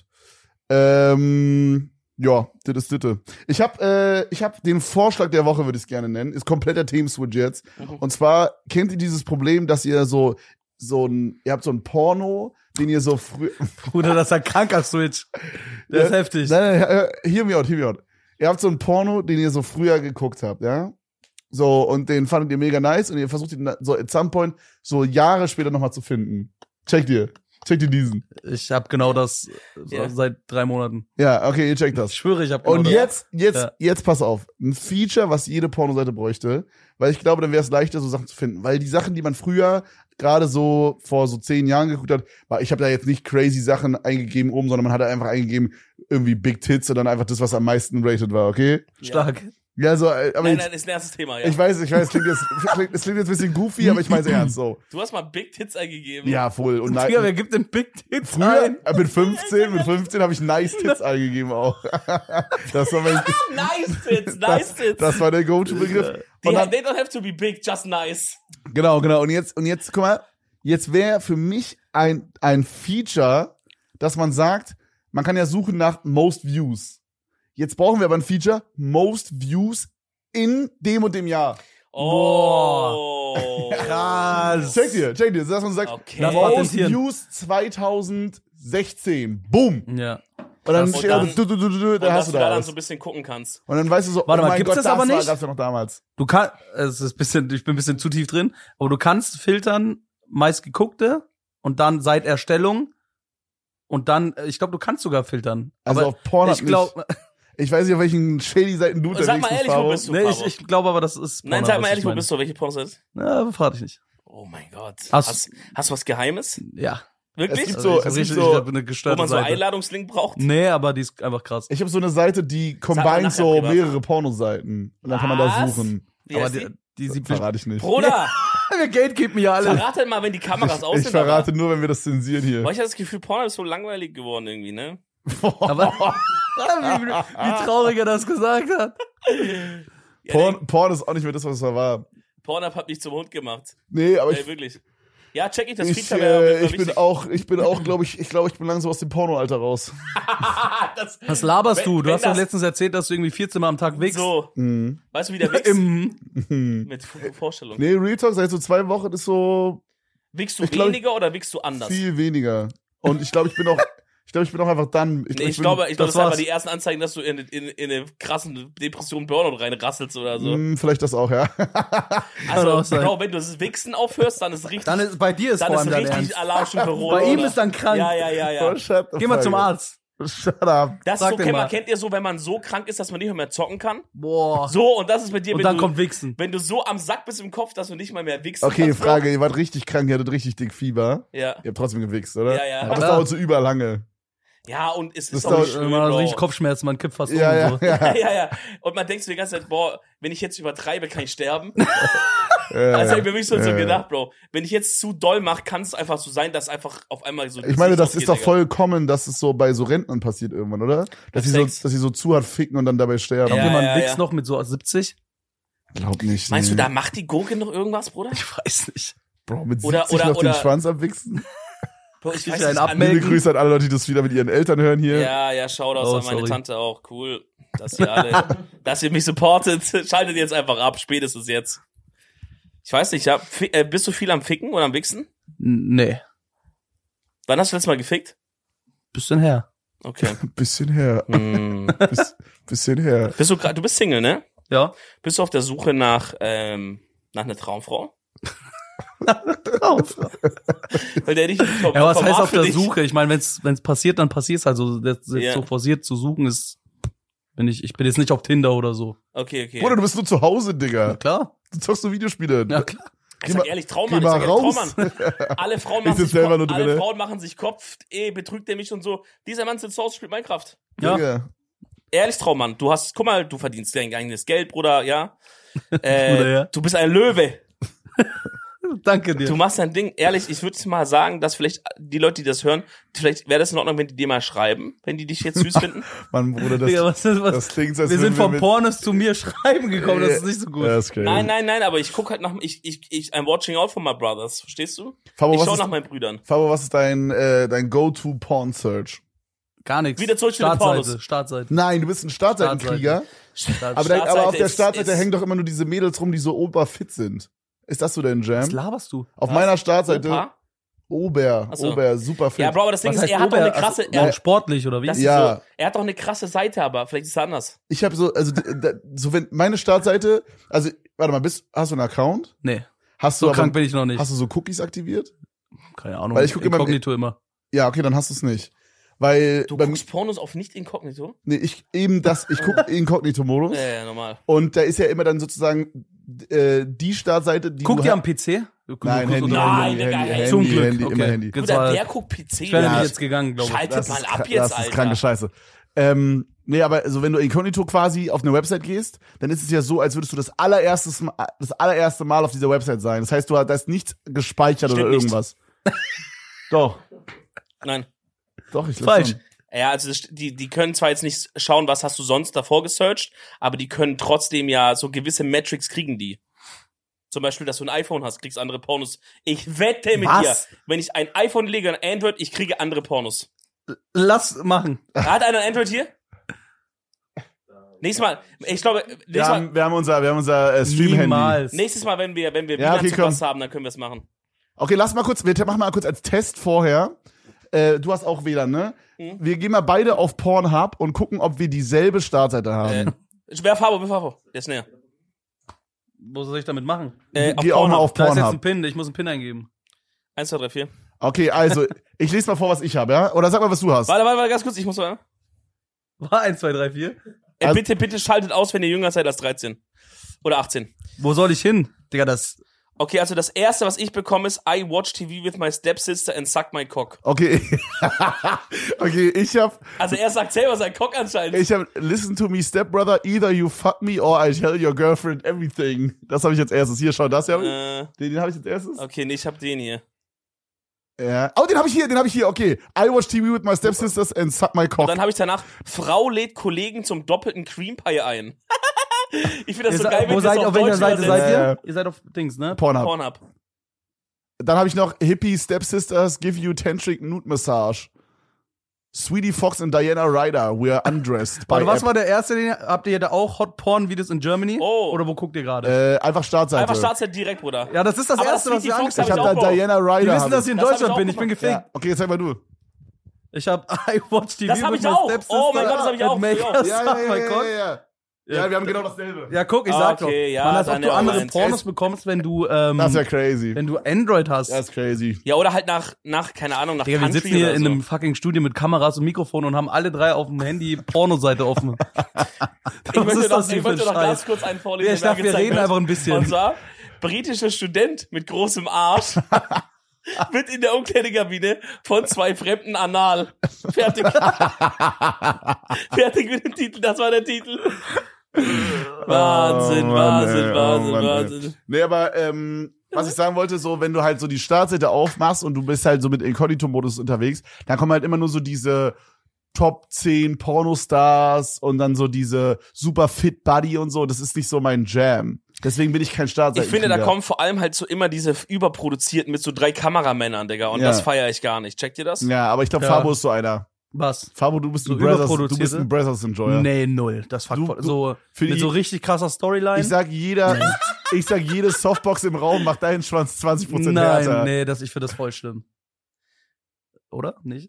B: Ja, das ist Ditte. Ich hab den Vorschlag der Woche, würde ich es gerne nennen. Ist kompletter Themenswitch jetzt.
A: Mhm.
B: Und zwar, kennt ihr dieses Problem, dass ihr ihr habt so ein Porno, den ihr so früh.
C: Bruder, das ist ein kranker Switch. Der ist heftig.
B: Nein, hear me out. Ihr habt so ein Porno, den ihr so früher geguckt habt, ja? So, und den fandet ihr mega nice und ihr versucht ihn so at some point so Jahre später nochmal zu finden. Checkt ihr diesen.
C: Ich habe genau das
A: Ja.
C: seit 3 Monaten.
B: Ja, okay, ihr checkt das.
C: Ich schwöre, ich habe genau
B: Und
C: das.
B: jetzt pass auf. Ein Feature, was jede Pornoseite bräuchte, weil ich glaube, dann wäre es leichter, so Sachen zu finden. Weil die Sachen, die man früher gerade so vor so 10 Jahren geguckt hat, ich habe da jetzt nicht crazy Sachen eingegeben oben, sondern man hat da einfach eingegeben, irgendwie Big Tits und dann einfach das, was am meisten rated war, okay?
C: Stark.
B: Ja, so, aber
A: Nein,
B: jetzt,
A: das ist ein erstes Thema, ja.
B: ich weiß, es klingt jetzt ein bisschen goofy, aber ich meine es ernst, so.
A: Du hast mal Big Tits eingegeben.
B: Ja, voll. Und
C: Digga, wer gibt denn Big Tits
B: früher,
C: ein?
B: mit 15 habe ich Nice Tits eingegeben auch. Das war mein,
A: Nice Tits.
B: das war der Go-To-Begriff. Und dann,
A: They don't have to be big, just nice.
B: genau. Und jetzt, guck mal, jetzt wäre für mich ein Feature, dass man sagt, man kann ja suchen nach Most Views. Jetzt brauchen wir aber ein Feature, Most Views in dem und dem Jahr.
A: Oh.
C: Krass.
B: Check dir, dass man sagt,
A: Okay.
C: Lass
B: Most
C: patentieren.
B: Views 2016. Boom.
C: Ja.
B: Und dann
A: Und
B: steht
A: dann-
B: also,
A: Und
B: dann hast
A: dass
B: du
A: du
B: da
A: da dann
B: alles.
A: so ein bisschen gucken kannst.
B: Und dann weißt du so,
C: Warte mal,
B: mein
C: gibt's
B: Gott,
C: das aber
B: war,
C: nicht?
B: gab's ja noch damals.
C: Du kannst, es ist ein bisschen, ich bin ein bisschen zu tief drin, aber du kannst filtern, meist geguckte und dann seit Erstellung und dann, ich glaube, du kannst sogar filtern.
B: Also
C: aber
B: auf Pornhub
C: ich glaube,
B: Ich weiß nicht, auf welchen shady Seiten du
A: Sag mal
B: unterwegs
A: ehrlich,
B: bist,
A: wo
B: Faro.
A: bist du,
C: nee,
A: Pavo?
C: ich glaube aber, das ist
A: Nein,
C: Pornhub,
A: sag
C: was
A: mal
C: ich
A: ehrlich, wo
C: meine.
A: bist du? Welche Pornos ist?
C: Ja, verrate ich nicht.
A: Oh mein Gott.
C: Hast-
A: Hast du was Geheimes?
C: Ja.
A: Wirklich?
B: Es gibt
C: Also
B: so-
C: ich hab
B: es gibt
C: richtig,
B: so-
C: ich hab eine
A: Wo
C: gestörte
A: man so einen
C: Seite.
A: Einladungslink braucht?
C: Nee, aber die ist einfach krass.
B: Ich habe so eine Seite, die
A: mal
B: combined
A: nachher
B: so
A: privat.
B: mehrere Pornoseiten. Und dann kann man da
A: Was?
B: suchen.
A: Wie
C: Aber
A: heißt
C: die sieht
B: Verrate ich nicht.
A: Bruder,
C: wir gatekeepen ja alle.
A: verrate mal, wenn die Kameras aus
B: Ich
A: sind.
B: verrate nur, wenn wir das zensieren hier.
A: Aber ich hatte das Gefühl, Porno ist so langweilig geworden irgendwie, ne?
C: Aber wie traurig er das gesagt hat.
A: Ja,
B: Porn ist auch nicht mehr das, was es mal war.
A: Pornhub hat mich zum Hund gemacht.
B: Nee, aber
A: Ey,
B: ich,
A: wirklich. Ja, check ich das
B: Ich bin auch, glaube ich bin langsam aus dem Pornoalter raus.
A: das,
C: Was laberst du? Du
A: wenn
C: hast doch
A: das-
C: letztens erzählt, dass du irgendwie 14 Mal am Tag wickst.
A: So.
B: Mhm.
A: Weißt du, wie der wächst?
C: Im
A: Mit Vorstellung.
B: Nee, Real Talk seit so 2 Wochen ist so
A: Wickst du
B: Ich glaub,
A: weniger oder wickst du anders?
B: viel weniger. Und ich glaube, ich bin auch einfach dann.
A: Ich glaube, das sind einfach
C: war's.
A: die ersten Anzeigen, dass du in eine krassen Depression Burnout reinrasselst oder so.
B: Vielleicht das auch, ja.
A: Also,
C: auch sein.
A: Bro, wenn du das Wichsen aufhörst, dann ist richtig,
C: Dann ist, bei dir ist
A: dann
C: vor
A: ist
C: allem dein
A: richtig
C: Ernst.
A: Alarmstufe rot.
C: Bei ihm
A: oder?
C: ist dann krank.
A: Ja.
B: Oh, shut the
C: Geh mal
B: fuck
C: zum
B: up.
C: Arzt.
B: Shut up.
A: Das ist
C: Sag
A: so,
C: dir mal.
A: kennt ihr so, wenn man so krank ist, dass man nicht mehr zocken kann?
C: Boah.
A: So, und das ist bei dir,
C: Und
A: wenn
C: dann
A: du,
C: kommt Wichsen.
A: wenn du so am Sack bist im Kopf, dass du nicht mal mehr wichsen
B: Okay,
A: kannst.
B: Frage, ihr wart richtig krank, ihr hattet richtig dick Fieber.
A: Ja.
B: Ihr habt trotzdem gewichst, oder?
A: Ja.
B: Aber es
C: Klar.
B: dauert so überlange.
A: Ja, und es
B: Das
A: ist auch
B: dauert
A: nicht schön,
C: Man hat
A: Bro.
C: richtig Kopfschmerzen, man kippt fast
B: Ja,
C: um.
B: ja,
C: So.
B: ja.
A: Ja. Und man denkt so die ganze Zeit, boah, wenn ich jetzt übertreibe, kann ich sterben.
B: Ja,
A: Also
B: ja.
A: ich mir wirklich so
B: Ja.
A: gedacht, Bro, wenn ich jetzt zu doll mache, kann es einfach so sein, dass einfach auf einmal so...
B: Ich meine, das
A: ausgeht,
B: ist doch
A: Digga.
B: voll common, dass es so bei so Rentnern passiert irgendwann, oder? Dass sie
A: Sex.
B: so zu hart ficken und dann dabei sterben.
A: Ja,
C: Man
A: ja,
C: wächst
A: ja.
C: noch mit so 70?
B: Glaub nicht.
A: Meinst du,
B: nee.
A: da macht die Gurke noch irgendwas, Bruder?
C: Ich weiß nicht.
B: Bro, mit
A: Oder-
B: 70 noch den
A: oder-
B: Schwanz abwichsen?
A: Bro, ich
C: Ist
A: weiß
C: ja ein
A: nicht.
C: Abmelden.
B: Liebe Grüße an alle Leute, die das wieder mit ihren Eltern hören hier.
A: Ja, Shoutouts
C: Oh,
A: an meine
C: sorry.
A: Tante auch. Cool, dass ihr alle, dass ihr mich supportet. Schaltet jetzt einfach ab, spätestens jetzt. Ich weiß nicht, ja, bist du viel am Ficken oder am Wichsen?
C: Nee.
A: Wann hast du letztes Mal gefickt?
C: Bisschen her.
A: Okay.
B: Bisschen her. Bisschen her.
A: Du bist Single, ne?
C: Ja.
A: Bist du auf der Suche nach einer Traumfrau? Weil der nicht
C: Ja, was heißt auf der Suche? Ich meine, wenn's passiert, dann passiert's halt so. Jetzt
A: Ja.
C: so forciert zu suchen ist, ich bin jetzt nicht auf Tinder oder so.
A: Okay.
B: Bruder, du bist nur zu Hause,
C: Ja,
B: Digga.
C: klar.
B: Du zockst nur Videospiele.
C: Ja, klar.
A: Ich sag ehrlich, Traummann,
B: geh mal raus.
A: Alle Frauen
B: Ich
A: machen
B: sitz
A: sich
B: selber
A: Kopf,
B: nur
A: alle
B: drinne.
A: Frauen machen sich Kopf, betrügt der mich und so. Dieser Mann sitzt zu Hause, spielt Minecraft.
C: Ja.
B: Digga.
A: Ehrlich, Traummann, guck mal, du verdienst dein eigenes Geld, Bruder, ja.
C: Bruder, ja.
A: Du bist ein Löwe.
C: Danke dir.
A: Du machst dein Ding. Ehrlich, ich würde mal sagen, dass vielleicht die Leute, die das hören, vielleicht wäre das in Ordnung, wenn die dir mal schreiben, wenn die dich jetzt süß finden.
B: Mann, Bruder, das,
C: Digga, das
B: klingt so, als
C: wir sind
B: würden
C: vom
B: mit-
C: Pornos zu mir schreiben gekommen, das ist nicht so gut.
B: Ja, ist crazy.
A: Nein, aber ich guck halt nach, I'm watching out for my brothers, verstehst du?
B: Fabo,
A: Ich
B: was
A: schau
B: ist-
A: nach meinen Brüdern.
B: Fabo, was ist dein Go-To-Porn-Search?
C: Gar nichts.
A: Wieder zurück zu den Pornos.
C: Startseite.
B: Nein, du bist ein Startseitenkrieger. Aber, aber auf
A: Startseite
B: der
A: ist-
B: Startseite
A: ist-
B: hängen doch immer nur diese Mädels rum, die so oberfit sind. Ist das so dein
C: Was
B: Jam?
C: laberst du?
B: Auf meiner Startseite
A: Opa?
B: Ach so. super fit.
A: Ja, Bro, aber das Ding
C: Was
A: ist,
C: heißt
A: er hat doch eine
C: Ober?
A: krasse,
C: Also, sportlich oder wie?
A: das ist
B: Ja.
A: so, er hat doch eine krasse Seite, aber vielleicht ist es anders.
B: Ich habe so, also so wenn meine Startseite, also warte mal, hast du einen Account?
C: Nee,
B: Hast du
C: so
B: aber,
C: krank bin ich noch nicht.
B: hast du so Cookies aktiviert?
C: Keine Ahnung.
B: Weil ich guck immer-
C: Inkognito immer.
B: Ja, okay, dann hast du es nicht. Weil
A: Du
B: beim,
A: guckst Pornos auf nicht inkognito?
B: ich gucke Inkognito-Modus
A: Ja, normal.
B: und da ist ja immer dann sozusagen die Startseite, die
C: Guck
B: du
C: dir
B: ha-
C: am PC? Du
B: Nein,
C: guckst
B: Handy,
C: unter-
A: Nein, Digga, Handy.
C: Zum Glück.
B: Handy,
C: okay.
B: immer Handy.
C: Jetzt
A: Bruder,
C: war-
A: wer guckt PC?
C: Ich wäre
B: Ja,
C: nämlich jetzt gegangen, glaube ich.
A: Schaltet mal ab jetzt,
B: das ist
A: Alter.
B: kranke Scheiße. Nee, aber also wenn du Inkognito quasi auf eine Website gehst, dann ist es ja so, als würdest du das allererste Mal auf dieser Website sein. Das heißt, da ist nichts gespeichert
A: Stimmt
B: oder
A: nicht.
B: irgendwas. Doch,
A: Nein.
B: ich glaube
C: Falsch.
B: schon.
A: Ja, also die können zwar jetzt nicht schauen, was hast du sonst davor gesearcht, aber die können trotzdem ja so gewisse Metrics kriegen die. Zum Beispiel, dass du ein iPhone hast, kriegst andere Pornos. Ich wette mit
C: Was?
A: dir, wenn ich ein iPhone lege und ein Android, ich kriege andere Pornos.
C: Lass machen.
A: Hat einer ein Android hier? Nächstes Mal, ich glaube,
B: Wir haben unser Stream-Handy.
C: Niemals.
A: nächstes Mal, wenn wir
B: Ja,
A: WLAN
B: okay,
A: zu
B: komm.
A: Gast haben, dann können wir es machen.
B: Okay, wir machen mal kurz als Test vorher. Du hast auch WLAN, ne?
A: Mhm.
B: Wir gehen mal beide auf Pornhub und gucken, ob wir dieselbe Startseite haben.
A: Wer Fabo, der ist näher.
C: Was soll ich damit machen?
B: Geh auch mal auf
C: Da ist jetzt ein
B: Pornhub.
C: Pin, ich muss einen Pin eingeben.
A: 1, 2, 3, 4.
B: Okay, also, ich lese mal vor, was ich habe, ja? Oder sag mal, was du hast.
A: Warte, ganz kurz, ich muss mal.
C: War 1, 2, 3, 4.
B: Also-
A: Bitte schaltet aus, wenn ihr jünger seid als 13. Oder 18.
C: Wo soll ich hin? Digga, das.
A: Okay, also das erste, was ich bekomme, ist I watch TV with my stepsister and suck my cock.
B: Okay. Okay, ich hab
A: Also er sagt selber sein Cock anscheinend.
B: listen to me, stepbrother, either you fuck me or I tell your girlfriend everything. Das habe ich als erstes. Hier, schau, das ja. Den habe ich als erstes.
A: Okay, nee, ich hab den hier.
B: Ja. Oh, den habe ich hier, okay. I watch TV with my stepsisters and suck my cock.
A: Und dann habe ich danach, Frau lädt Kollegen zum doppelten Cream Pie ein. Ich finde das so geil, wenn
C: Wo
A: das
C: seid,
A: auf
C: auf welcher
A: Deutsch
C: Seite
A: übersetzt.
C: seid ihr?
B: Ja.
C: Ihr seid auf Dings, ne?
B: Pornhub.
A: Pornhub.
B: Dann habe ich noch Hippie Stepsisters Give You Tantric Nude Massage. Sweetie Fox und Diana Ryder, we are undressed.
C: Warte, was war der erste? Habt ihr da auch Hot Porn Videos in Germany?
A: Oh.
C: Oder wo guckt ihr gerade?
B: Einfach Startseite.
A: Einfach Startseite direkt, Bruder.
C: Ja, das ist das
A: Aber
C: erste,
A: das
C: was ich
A: Sweetie Fox
C: angeguckt
B: Ich
A: hab
B: habe da
A: auch.
B: Diana Ryder.
C: Die wissen, dass ich in
A: Das hab ich
C: Deutschland
A: auch
C: bin. Ich bin
A: gemacht.
C: gefickt.
B: Okay, jetzt sag mal du.
C: Ich hab iWatch TV
A: Das hab
C: mit
A: ich
C: meiner
A: auch.
C: Stepsister
A: Oh mein Gott, das hab ich auch.
C: and Make
A: Ja,
C: Us Suck My Cock.
B: Ja, wir haben genau dasselbe.
C: Ja, guck, ich sag doch.
A: Okay, ja,
C: Man, als ob
A: dann
C: du
A: never
C: andere
A: mind.
C: Pornos bekommst, wenn du,
B: Das ist ja crazy.
C: wenn du Android hast.
B: Das ist crazy.
A: Ja, oder halt nach keine Ahnung, nach
C: Digga, wir
A: Country
C: sitzen hier
A: oder
C: in
A: so.
C: einem fucking Studio mit Kameras und Mikrofon und haben alle drei auf dem Handy Pornoseite offen.
A: Ich möchte noch
C: hier für ein
A: ganz
C: Scheiß?
A: kurz einen vorlesen.
C: Ja, ich
A: der
C: dachte, wir
A: angezeigt
C: reden
A: wird.
C: einfach ein bisschen.
A: Und zwar, britischer Student mit großem Arsch wird in der Umkleidekabine von 2 Fremden anal. Fertig. Fertig mit dem Titel, das war der Titel. Wahnsinn, Wahnsinn.
B: Nee, aber was ich sagen wollte, so, wenn du halt so die Startseite aufmachst und du bist halt so mit Inkognito-Modus unterwegs, dann kommen halt immer nur so diese Top 10 Pornostars und dann so diese super fit Buddy und so. Das ist nicht so mein Jam. Deswegen bin ich kein
A: Ich
B: Startseitenkrieger.
A: finde, da kommen vor allem halt so immer diese überproduzierten mit so 3 Kameramännern, Digga. Und
B: Ja.
A: das feiere ich gar nicht. Checkt ihr das?
B: Ja, aber ich glaube,
C: Ja.
B: Fabo ist so einer.
C: Was?
B: Fabo, du bist
C: So
B: ein Brothers, du
C: überproduzierte?
B: bist ein Brothers Enjoyer.
C: Nee, null. Das fuckt
B: Du-
C: voll.
B: du-
C: So,
B: für
C: mit
B: die-
C: so richtig krasser Storyline.
B: Ich sag jede Softbox im Raum macht deinen Schwanz 20% härter.
C: Nein, nee, ich finde das voll schlimm. Oder? Nicht?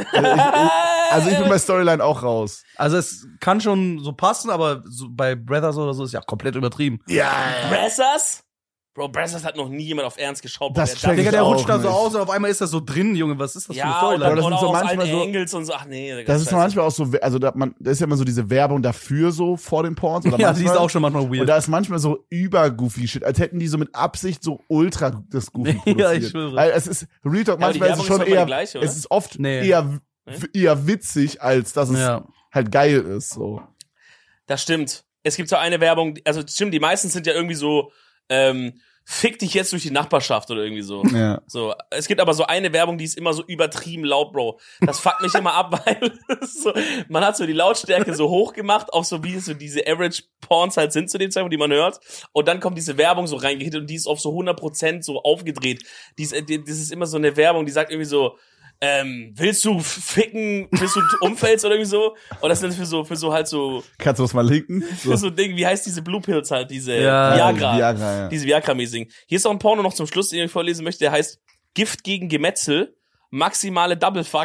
B: Also ich bin bei Storyline auch raus.
C: Also es kann schon so passen, aber so bei Brothers oder so ist ja komplett übertrieben.
B: Ja.
A: Brassers? Bro, Brassers hat noch nie jemand auf Ernst geschaut.
B: Das
A: Wer
B: check
C: Digga,
B: ich
C: der
B: auch
C: rutscht da so
B: nicht.
C: aus und auf einmal ist das so drin, Junge. Was ist das für eine
A: Ja, und
C: Storyline?
A: dann
B: das sind
A: oder
B: so
A: aus
B: manchmal
A: alten
B: so-
A: Engels und so. Ach nee, Digga,
B: Das ist
A: scheiße.
B: manchmal auch so, also da ist ja immer so diese Werbung dafür so vor den Porns. Oder
C: Ja,
B: manchmal,
C: die ist auch schon manchmal
B: Und
C: weird.
B: da ist manchmal so über-goofy Shit, als hätten die so mit Absicht so ultra das Goofy produziert.
C: Ja, ich schwöre.
B: Weil es ist, Real Talk,
A: Ja, aber die
B: manchmal ist es
A: Werbung
B: schon
A: ist doch immer
B: eher,
A: die gleiche, oder?
B: es ist oft
C: Nee.
B: eher witzig, als dass es
C: Ja.
B: halt geil ist, so.
A: Das stimmt. Es gibt so eine Werbung, also stimmt, die meisten sind ja irgendwie so, fick dich jetzt durch die Nachbarschaft oder irgendwie so.
B: Ja.
A: So, es gibt aber so eine Werbung, die ist immer so übertrieben laut, Bro. Das fuckt mich immer ab, weil so, man hat so die Lautstärke so hoch gemacht, auf so wie so diese Average Porns halt sind zu dem Zeitpunkt, die man hört. Und dann kommt diese Werbung so reingehittet und die ist auf so 100% so aufgedreht. Das ist immer so eine Werbung, die sagt irgendwie so, willst du ficken, bis du umfällst oder irgendwie so? Und das sind für so halt so,
B: Kannst du das mal linken?
A: für so Ding, wie heißt diese Blue Pills halt, diese
C: Ja,
A: Viagra.
B: Viagra, ja.
A: Diese Viagra-mäßigen. Hier ist auch ein Porno noch zum Schluss, den ich vorlesen möchte, der heißt Gift gegen Gemetzel, maximale Double Fuck.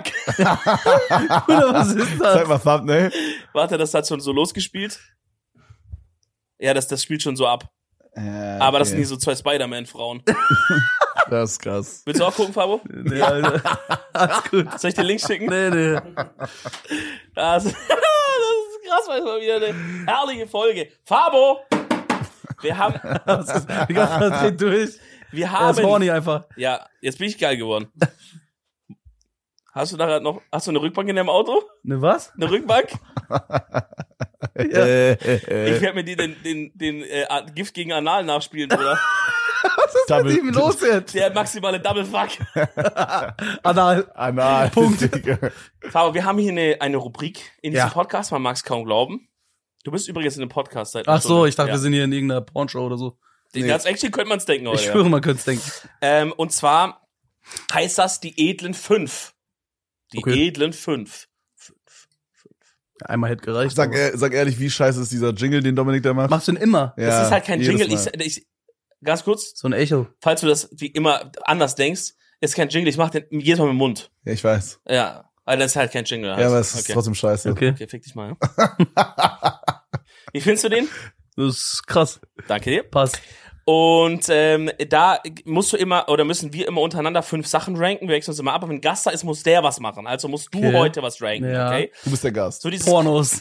C: Oder was ist das?
B: Zeig mal Thumbnail.
A: Warte, das hat schon so losgespielt. Ja, das spielt schon so ab.
B: Ja,
A: Aber das
B: okay.
A: sind die so 2 Spider-Man-Frauen.
B: Das ist krass.
A: Willst du auch gucken, Fabo?
C: Nee, Alter. Alles gut.
A: Soll ich den Link schicken?
C: Nee.
A: Das, das ist krass, weil es mal wieder eine herrliche Folge. Fabo! Wir haben,
C: Das ist, die ganze Zeit dreht durch.
A: wir
C: Er ist
A: haben,
C: horny einfach.
A: ja, jetzt bin ich geil geworden. Hast du eine Rückbank in deinem Auto?
C: Ne, was?
A: Eine Rückbank?
C: Ja.
A: Ich werde mir den Gift gegen Anal nachspielen, oder?
C: Was ist mit ihm los jetzt?
A: Der maximale Double Fuck.
C: Anal.
B: Anal.
C: Punkt.
A: Fabo, wir haben hier eine Rubrik in diesem
C: Ja.
A: Podcast, man mag es kaum glauben. Du bist übrigens in einem Podcast seit
C: Ach so, ich dachte,
A: ja.
C: wir sind hier in irgendeiner Pornshow oder so.
A: Den ganz Action könnte man es denken, oder?
C: Ich schwöre, man könnte es denken.
A: Und zwar heißt das die edlen 5. Die
C: Okay.
A: edlen 5.
C: Einmal hätte gereicht.
B: Sag
C: aber-
B: ehrlich, wie scheiße ist dieser Jingle, den Dominik da macht?
C: Machst du denn immer?
B: Ja,
A: Das ist halt kein
B: jedes
A: Jingle.
B: Mal.
A: Ich ganz kurz,
C: So ein Echo.
A: falls du das wie immer anders denkst, ist kein Jingle. Ich mache den jedes Mal mit dem Mund.
B: Ja, ich weiß.
A: Ja, weil das ist halt kein Jingle.
B: Ja, aber es ist
A: okay.
B: trotzdem scheiße.
C: Okay.
A: Okay, fick dich mal. Wie findest du den?
C: Das ist krass.
A: Danke dir.
C: Passt.
A: Und da musst du immer, oder müssen wir immer untereinander 5 Sachen ranken. Wir wechseln uns immer ab. Aber wenn ein Gast da ist, muss der was machen. Also musst du
C: Okay.
A: heute was ranken,
C: Ja.
A: okay?
B: Du bist der Gast.
A: So dieses
C: Pornos.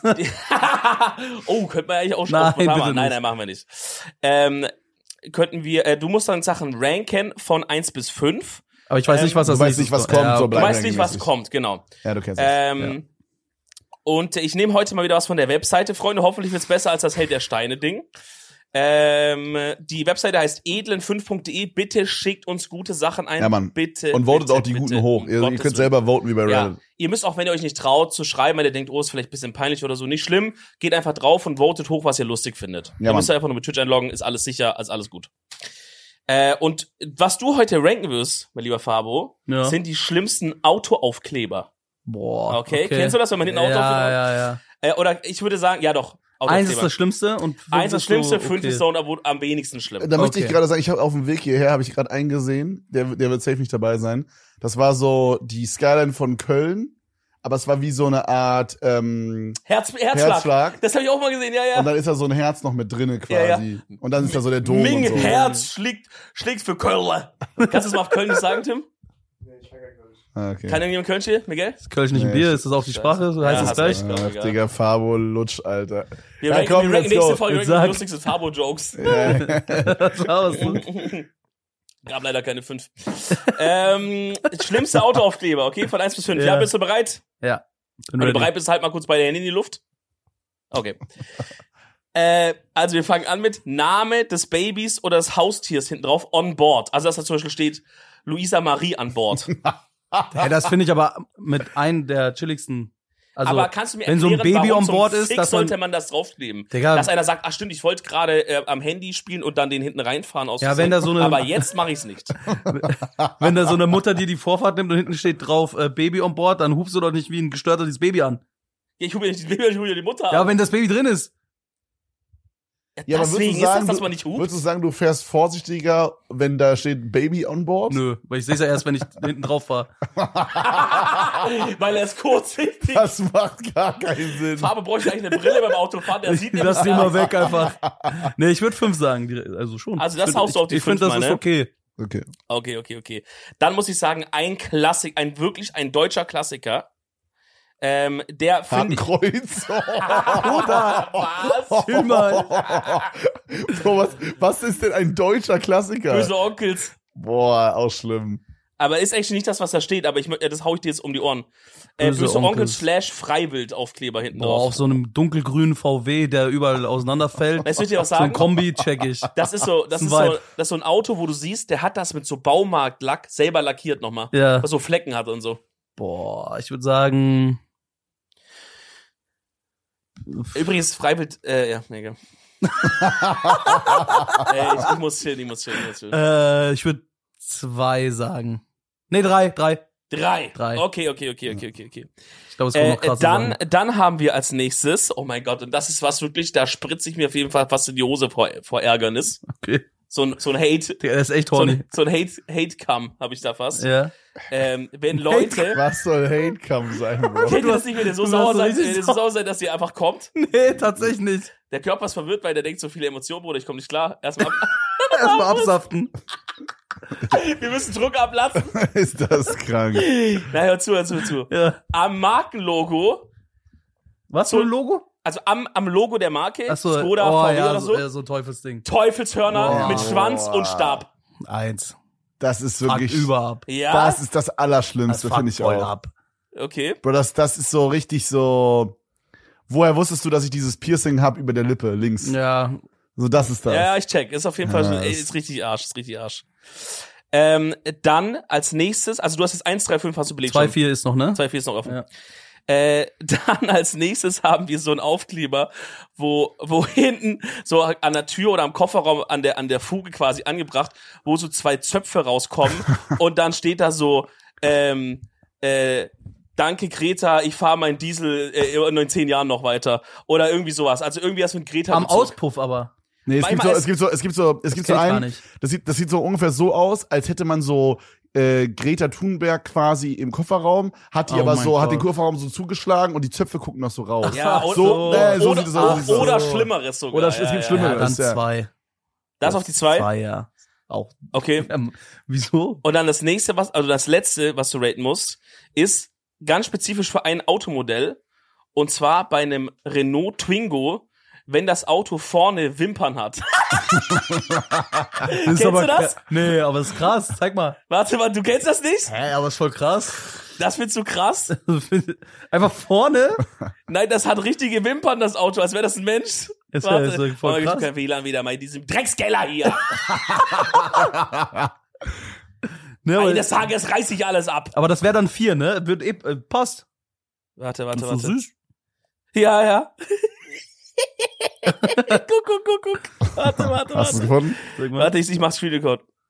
A: Oh, könnten wir eigentlich auch schon
C: Nein,
A: spontan
C: bitte
A: machen. Nein,
C: nicht.
A: machen wir nicht. Könnten wir, du musst dann Sachen ranken von 1 bis 5.
C: Aber ich weiß nicht, was das
B: Du weißt nicht, was kommt,
C: Ja,
B: so
A: Du
B: bleib
A: weißt nicht, was
B: regelmäßig.
A: kommt, genau.
B: Ja, du kennst das.
A: Und ich nehme heute mal wieder was von der Webseite. Freunde, hoffentlich wird's besser als das Held der Steine-Ding. Die Webseite heißt edlen5.de. Bitte schickt uns gute Sachen ein.
B: Ja, Mann.
A: Bitte.
B: Und votet
A: bitte,
B: auch die
A: bitte,
B: Guten hoch.
A: um
B: Ihr
A: Gottes
B: könnt
A: Willen.
B: selber voten wie bei
A: Ja,
B: Reddit.
A: ihr müsst auch, wenn ihr euch nicht traut zu schreiben, weil ihr denkt, oh, ist vielleicht ein bisschen peinlich oder so, nicht schlimm. Geht einfach drauf und votet hoch, was ihr lustig findet.
B: Ja,
A: ihr müsst
B: Mann.
A: einfach nur mit Twitch einloggen, ist alles sicher, ist alles gut. Und was du heute ranken wirst, mein lieber Fabo,
C: Ja.
A: sind die schlimmsten Autoaufkleber.
C: Boah.
A: Okay, kennst du das, wenn man den Auto
C: Ja.
A: oder ich würde sagen, ja doch,
C: Eins ist
A: Autoaufkleber.
C: das Schlimmste und
A: 1 das Schlimmste,
C: so,
A: 5 ist so am wenigsten schlimm.
B: Da möchte ich
C: Okay.
B: gerade sagen, ich habe auf dem Weg hierher, habe ich gerade einen gesehen, der wird safe nicht dabei sein. Das war so die Skyline von Köln, aber es war wie so eine Art
A: Herzschlag. Das habe ich auch mal gesehen, ja.
B: Und dann ist da so ein Herz noch mit drinne quasi.
A: Ja,
B: Und dann ist da so der Dom
A: Ming
B: und so.
A: Herz schlägt für Köln. Kannst du es mal auf Köln sagen, Tim?
B: Ah, okay.
A: Kann irgendjemand Köln stehen, Miguel?
C: Ist Kölsch nicht ein
B: Nee,
C: Bier? Ist das auch die Sprache? So heißt
A: Ja,
C: es
A: hast
C: gleich?
A: recht.
B: Ach, Digga, Fabo, Lutsch, Alter.
A: Wir
B: Ja,
A: ranken,
B: komm,
A: wir ranken
B: let's
A: nächste
B: go.
A: Folge
C: Jetzt
A: die
C: sag.
A: lustigsten Fabo-Jokes.
C: Raus.
A: Gab leider keine 5. Schlimmste Autoaufkleber, okay? Von 1 bis 5. Ja,
C: Ja.
A: bist du bereit?
C: Ja. Bin
A: Wenn du
C: ready.
A: bereit bist, halt mal kurz beide Hände in die Luft. Okay. Also wir fangen an mit Name des Babys oder des Haustiers hinten drauf on board. Also dass da zum Beispiel steht Luisa Marie an Bord.
C: Ja, das finde ich aber mit einem der chilligsten. Also,
A: Aber kannst du mir
C: wenn so ein
A: erklären,
C: Baby
A: warum
C: on board
A: zum
C: ist,
A: Fick
C: dass man-
A: sollte man das draufkleben?
C: Digga.
A: Dass einer sagt, ach stimmt, ich wollte gerade am Handy spielen und dann den hinten reinfahren aus
C: Ja,
A: Versehen.
C: wenn da so eine-
A: Aber jetzt mache ich's nicht.
C: wenn da so eine Mutter dir die Vorfahrt nimmt und hinten steht drauf Baby on board, dann hupst du doch nicht wie ein gestörter dieses Baby an.
A: Ich hole mir nicht das Baby, ich hole mir die Mutter.
C: Ja, wenn das Baby drin ist.
B: Ja, aber
A: deswegen ist das, dass man nicht hupt.
B: würdest du sagen, du fährst vorsichtiger, wenn da steht Baby on board?
C: Nö, weil ich sehe es ja erst, wenn ich hinten drauf fahre.
A: Weil er ist kurzsichtig.
B: Das macht gar keinen Sinn.
A: Farbe bräuchte eigentlich eine Brille beim Autofahren, der sieht
C: Lass die
A: gar
C: mal
A: nicht.
C: weg einfach. Nee, ich würde 5 sagen. Also schon.
A: Also das
C: Ich find-
A: haust du auf die
C: Ich finde,
A: 5
C: das
A: mal,
C: ist
A: ne?
C: okay.
B: Okay.
A: Okay. Dann muss ich sagen, ein wirklich ein deutscher Klassiker. Der finde ich.
B: Hakenkreuz.
A: Was?
C: Chill mal.
B: Bro, was ist denn ein deutscher Klassiker?
A: Böse Onkels.
B: Boah, auch schlimm.
A: Aber ist eigentlich nicht das, was da steht, aber das hau ich dir jetzt um die Ohren.
C: Böse
A: Böse
C: Onkels.
A: Onkels / Freiwild-Aufkleber hinten
C: Boah,
A: drauf.
C: auf so einem dunkelgrünen VW, der überall auseinanderfällt.
A: Weißt du, was ich dir was
C: So ein
A: sagen?
C: Kombi check ich.
A: Das ist so
C: ein Vibe.
A: ein Auto, wo du siehst, der hat das mit so Baumarktlack selber lackiert nochmal.
C: Ja.
A: Was so Flecken hat und so.
C: Boah, ich würde sagen,
A: Übrigens, Freiwild, ja, mega. Ich muss chillen.
C: ich würde 2 sagen. Nee, 3.
A: 3.
C: Drei.
A: Okay.
C: Ich glaube, es kommt noch krasser
A: Dann haben wir als nächstes, oh mein Gott, und das ist was wirklich, da spritze ich mir auf jeden Fall fast in die Hose vor Ärgernis.
C: Okay.
A: So ein Hate,
C: Der ist echt horny.
A: so ein Hate-Come habe ich da fast.
C: Ja.
A: Wenn Leute,
B: Was soll Hate-Come sein, Bro?
A: kennt ihr das nicht, wenn ihr so
C: du
A: sauer
C: hast so
A: seid,
C: richtig
A: dass ihr einfach kommt?
C: Nee, tatsächlich nicht.
A: Der Körper ist verwirrt, weil der denkt so viele Emotionen, Bruder, ich komme nicht klar. Erstmal
C: Erstmal absaften.
A: wir müssen Druck ablassen.
B: Ist das krank?
A: Na, hör zu.
C: Ja.
A: Am Markenlogo,
C: Was für ein Logo?
A: also am Logo der Marke,
C: Achso,
A: Skoda, VW
C: ja,
A: oder so,
C: so ein Teufelsding.
A: Teufelsförner
C: Boah.
A: mit Schwanz und Stab.
C: 1.
B: Das ist
C: Fuck
B: wirklich.
C: über ab.
A: Ja,
B: Das ist das Allerschlimmste, finde ich
C: voll
B: auch.
C: ab.
A: okay.
B: Bro, das ist so richtig so. Woher wusstest du, dass ich dieses Piercing hab über der Lippe, links?
C: Ja,
B: So, das ist das.
A: Ja, ich check. Ist auf jeden Fall
B: Ja,
A: schon, ey,
B: das-
A: ist richtig Arsch. Dann als nächstes, also du hast jetzt 1, 3, 5 hast du belegt.
C: 2, 4 ist noch, ne?
A: 2, 4 ist noch offen.
C: Ja.
A: Dann als nächstes haben wir so einen Aufkleber, wo hinten so an der Tür oder am Kofferraum an der Fuge quasi angebracht, wo so 2 Zöpfe rauskommen und dann steht da so, danke Greta, ich fahre meinen Diesel in 10 Jahren noch weiter oder irgendwie sowas. Also irgendwie was mit Greta
C: Am
A: bezogen.
C: Auspuff aber.
B: Nee, es gibt so
C: kenn ich gar
B: einen,
C: nicht.
B: das sieht so ungefähr so aus, als hätte man so Greta Thunberg quasi im Kofferraum, hat die
C: Oh
B: aber
C: mein
B: so, hat den
C: Gott.
B: Kofferraum so zugeschlagen und die Zöpfe gucken noch so raus.
A: Ja,
B: so, so sieht es aus.
A: oder Schlimmeres sogar.
B: Oder es gibt
C: Ja,
B: Schlimmeres.
C: dann
B: ja.
C: 2.
A: Das auf die 2?
C: 2, ja. Auch.
A: Okay.
C: Wieso?
A: Und dann das nächste, das letzte, was du raten musst, ist ganz spezifisch für ein Automodell. Und zwar bei einem Renault Twingo, wenn das Auto vorne Wimpern hat.
C: Kennst
A: du das?
C: Nee, aber das ist krass. Zeig mal.
A: Warte mal, du kennst das nicht?
C: Hä, aber ist voll krass.
A: Das findest du krass?
C: Einfach vorne?
A: Nein, das hat richtige Wimpern, das Auto, als wäre das ein Mensch.
C: Ist
A: Warte,
C: ja voll
A: ich
C: krass.
A: hab kein WLAN wieder mal in diesem Dreckskeller hier.
C: Ne, aber,
A: Eines Tages reiß ich alles ab.
C: aber das wäre dann 4, ne? Wird passt.
A: Warte.
C: Das ist so süß.
A: Ja. guck. Warte.
B: Hast du es gefunden?
C: Sag mal.
A: Warte, ich mach Screenrecord.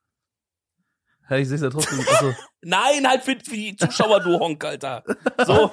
C: Ja, ich seh's ja trotzdem. Also,
A: Nein, halt für die Zuschauer, du Honk, Alter. So,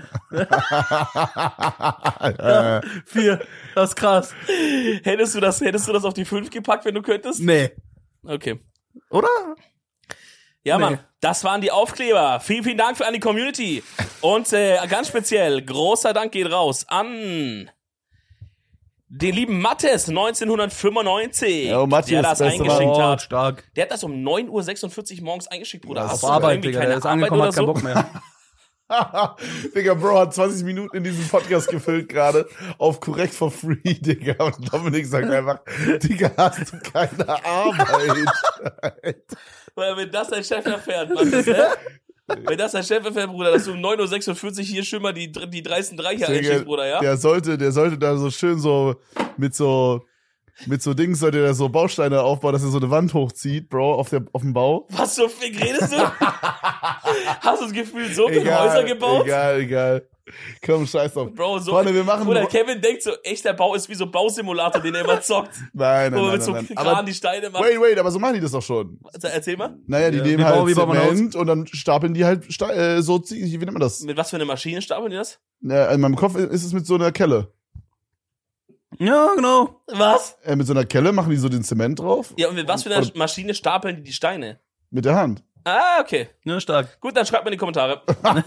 C: 4. Das ist krass.
A: hättest du das auf die 5 gepackt, wenn du könntest?
C: Nee.
A: Okay.
C: Oder?
A: Ja,
C: Nee.
A: Mann, das waren die Aufkleber. Vielen, vielen Dank an die Community. Und ganz speziell, großer Dank geht raus an den lieben Mattes 1995,
B: Ja, Matthias,
A: der das
B: beste
A: eingeschickt
C: Oh,
A: hat.
C: stark.
A: Der hat das um 9:46 Uhr morgens eingeschickt, Bruder.
B: Ja,
A: Hast
C: Auf
A: du
C: Arbeit,
A: irgendwie
C: Digga.
A: keine
C: Der ist
A: Arbeit
C: angekommen,
A: oder
C: hat keinen
A: so?
C: Bock mehr.
B: Digga, Bro hat 20 Minuten in diesem Podcast gefüllt gerade auf korrekt for free, Digga. Und Dominik sagt einfach, Digga, hast du keine Arbeit?
A: Weil wenn das dein Chef erfährt, Mattes, hä? Wenn das dein Chef erfährt, Bruder, dass du um 9:46 Uhr hier schon mal die dreisten Dreier einschickst, Bruder, ja?
B: Der sollte da so schön so mit so Dings sollte der so Bausteine aufbauen, dass er so eine Wand hochzieht, Bro, auf dem Bau.
A: Was so viel redest du? Hast du das Gefühl, so viele Häuser gebaut?
B: Egal. Komm, scheiß drauf.
A: Bro, so.
B: Freunde, wir machen
A: Bruder, Kevin denkt so, echter Bau ist wie so ein Bausimulator, den er immer zockt.
B: Nein.
A: Wo man mit so
B: Aber
A: Kran die Steine macht.
B: wait, aber so machen die das doch schon.
A: Also, erzähl mal.
B: Naja, die
C: Ja,
B: nehmen
C: wie
B: halt
C: bauen wir
B: Zement und dann stapeln die halt wie nennt man das?
A: Mit was für einer Maschine stapeln die das?
B: In meinem Kopf ist es mit so einer Kelle.
C: Ja, genau.
A: Was?
B: Mit so einer Kelle machen die so den Zement drauf.
A: Ja, und mit was für einer Maschine stapeln die Steine?
B: Mit der Hand.
A: Ah, okay.
C: Ja, stark.
A: Gut, dann schreibt mal in die Kommentare.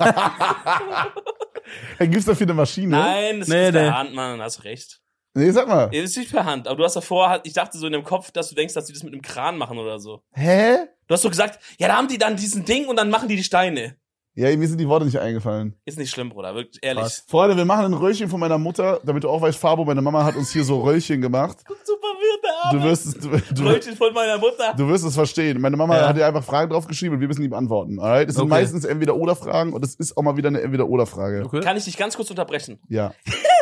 B: Dann gibt's dafür eine Maschine.
A: Nein, das
C: Nee,
A: ist per
C: nee.
A: Hand, Mann, hast recht.
B: Nee, sag mal.
A: Ja, das ist nicht per Hand, aber du hast davor, ich dachte so in dem Kopf, dass du denkst, dass die das mit einem Kran machen oder so.
B: Hä?
A: Du hast so gesagt, ja, da haben die dann diesen Ding und dann machen die Steine.
B: Ja, mir sind die Worte nicht eingefallen.
A: Ist nicht schlimm, Bruder, wirklich, ehrlich.
C: Krass.
B: Freunde, wir machen ein Röllchen von meiner Mutter, damit du auch weißt, Fabo, meine Mama hat uns hier so Röllchen gemacht.
A: Guck, so verwirrt, der Arme.
B: Du wirst es,
A: Brötchen von meiner Mutter.
B: du wirst es verstehen. Meine Mama
C: Ja.
B: hat dir einfach Fragen draufgeschrieben und wir müssen die beantworten. Alright? Es sind
C: Okay.
B: meistens Entweder-Oder-Fragen und es ist auch mal wieder eine Entweder-Oder-Frage.
C: Okay.
A: Kann ich dich ganz kurz unterbrechen?
B: Ja.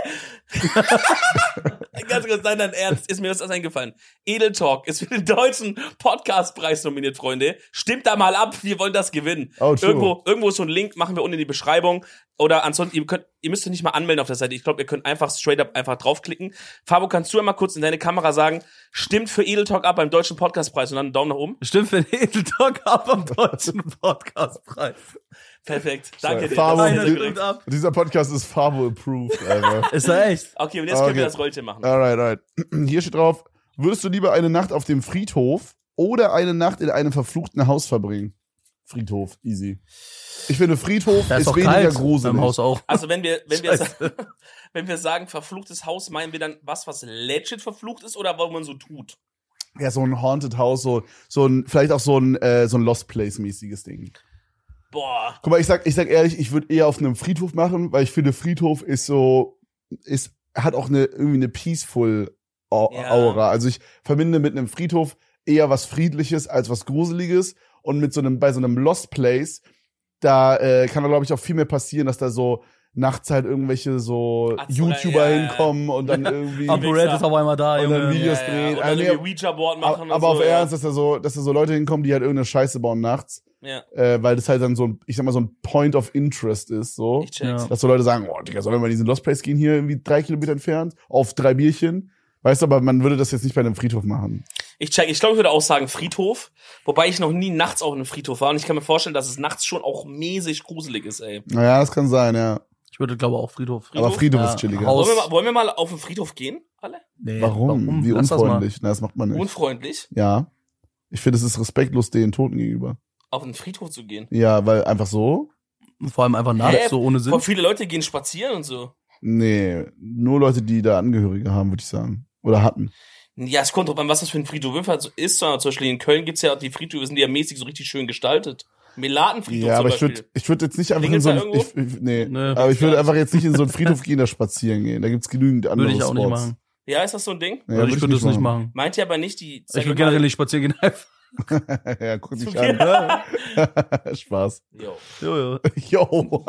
A: Ganz kurz, nein, ernst, ist mir das eingefallen. Edel Talk ist für den deutschen Podcastpreis nominiert, Freunde. Stimmt da mal ab, wir wollen das gewinnen.
B: Oh, true.
A: Irgendwo ist so ein Link, machen wir unten in die Beschreibung. Oder ansonsten, ihr müsst euch nicht mal anmelden auf der Seite. Ich glaube, ihr könnt einfach straight up einfach draufklicken. Fabo, kannst du einmal kurz in deine Kamera sagen, stimmt für Edel Talk ab beim deutschen Podcastpreis und dann einen Daumen nach oben?
C: Stimmt für den Edeltalk ab am deutschen Podcastpreis.
A: Perfekt, danke dir.
B: Fabo,
A: Das ist sehr, sehr
C: stimmt
A: gut.
C: ab.
B: dieser Podcast ist Fabo approved, Alter.
C: Ist er echt?
A: Okay, und jetzt können wir
B: Okay.
A: das Rollchen machen.
B: Alright. Hier steht drauf, würdest du lieber eine Nacht auf dem Friedhof oder eine Nacht in einem verfluchten Haus verbringen? Friedhof, easy. Ich finde, Friedhof
C: Da ist
B: ist
C: doch
B: weniger
C: kalt.
B: gruselig.
C: Im Haus auch.
A: Also wenn wir
C: Scheiße.
A: wenn wir sagen verfluchtes Haus, meinen wir dann was legit verflucht ist oder was man so tut?
B: Ja, so ein Haunted House, so ein, vielleicht auch so ein Lost Place-mäßiges Ding.
A: Boah.
B: Guck mal, ich sag ehrlich, ich würde eher auf einem Friedhof machen, weil ich finde, Friedhof hat auch irgendwie eine peaceful
A: Ja.
B: Aura. Also ich verbinde mit einem Friedhof eher was Friedliches als was Gruseliges und bei so einem Lost Place, da kann da glaube ich auch viel mehr passieren, dass da so nachts halt irgendwelche so
A: Ach so,
B: YouTuber
A: ja.
B: hinkommen und dann irgendwie
C: ApoRed ist auf einmal da,
B: und dann
C: Junge.
B: Videos
A: Ja,
B: drehen.
A: und
B: Ah,
A: dann
B: nee,
A: irgendwie Ouija-Board machen und
B: aber
A: so,
B: auf Ernst, dass da so Leute hinkommen, die halt irgendeine Scheiße bauen nachts,
A: Ja,
B: weil das halt dann so ein, ich sag mal, so ein Point of Interest ist, so.
A: ich check's.
C: Ja.
B: Dass so Leute sagen, oh, Digga, sollen wir mal in diesen Lost Place gehen, hier irgendwie 3 Kilometer entfernt, auf 3 Bierchen? Weißt du, aber man würde das jetzt nicht bei einem Friedhof machen.
A: Ich glaube, ich würde auch sagen Friedhof, wobei ich noch nie nachts auf einem Friedhof war und ich kann mir vorstellen, dass es nachts schon auch mäßig gruselig ist, ey.
B: Naja, das kann sein, ja.
C: Ich würde, glaube auch Friedhof.
B: Aber Friedhof
C: Ja,
B: ist chilliger.
C: Haus-
A: Wollen wir mal auf den Friedhof gehen, alle?
C: Nee,
B: Warum? Wie
C: Lass das mal.
B: unfreundlich. Na, das macht man nicht.
A: Unfreundlich,
B: Ja. Ich finde, es ist respektlos den Toten gegenüber.
A: auf den Friedhof zu gehen.
B: Ja, weil einfach so?
C: Vor allem einfach nachts,
A: Hä?
C: so ohne Sinn.
A: Voll viele Leute gehen spazieren und so.
B: Nee, nur Leute, die da Angehörige haben, würde ich sagen. Oder hatten.
A: Ja, es kommt drauf an, was das für ein Friedhof ist. Zum Beispiel in Köln gibt's ja die Friedhöfe, sind die ja mäßig so richtig schön gestaltet. Melatenfriedhof
B: Ja,
A: zum
B: aber ich
A: Beispiel.
B: würde jetzt nicht einfach
A: Den
B: in so
A: gibt's
B: einen,
A: da irgendwo?
C: Nee.
B: aber ich würde einfach jetzt nicht in so einen Friedhof gehen, da spazieren gehen. Da gibt's genügend andere
C: Würde ich auch nicht
B: Spots.
C: machen.
A: Ja, ist das so ein Ding?
B: Ja,
C: Also ich würde das nicht machen.
A: Meint ihr aber nicht die...
C: Ich würde generell nicht spazieren gehen.
B: Ja, guck dich
A: Okay.
B: an. Spaß.
A: Jo.
C: Jo,
B: Yo.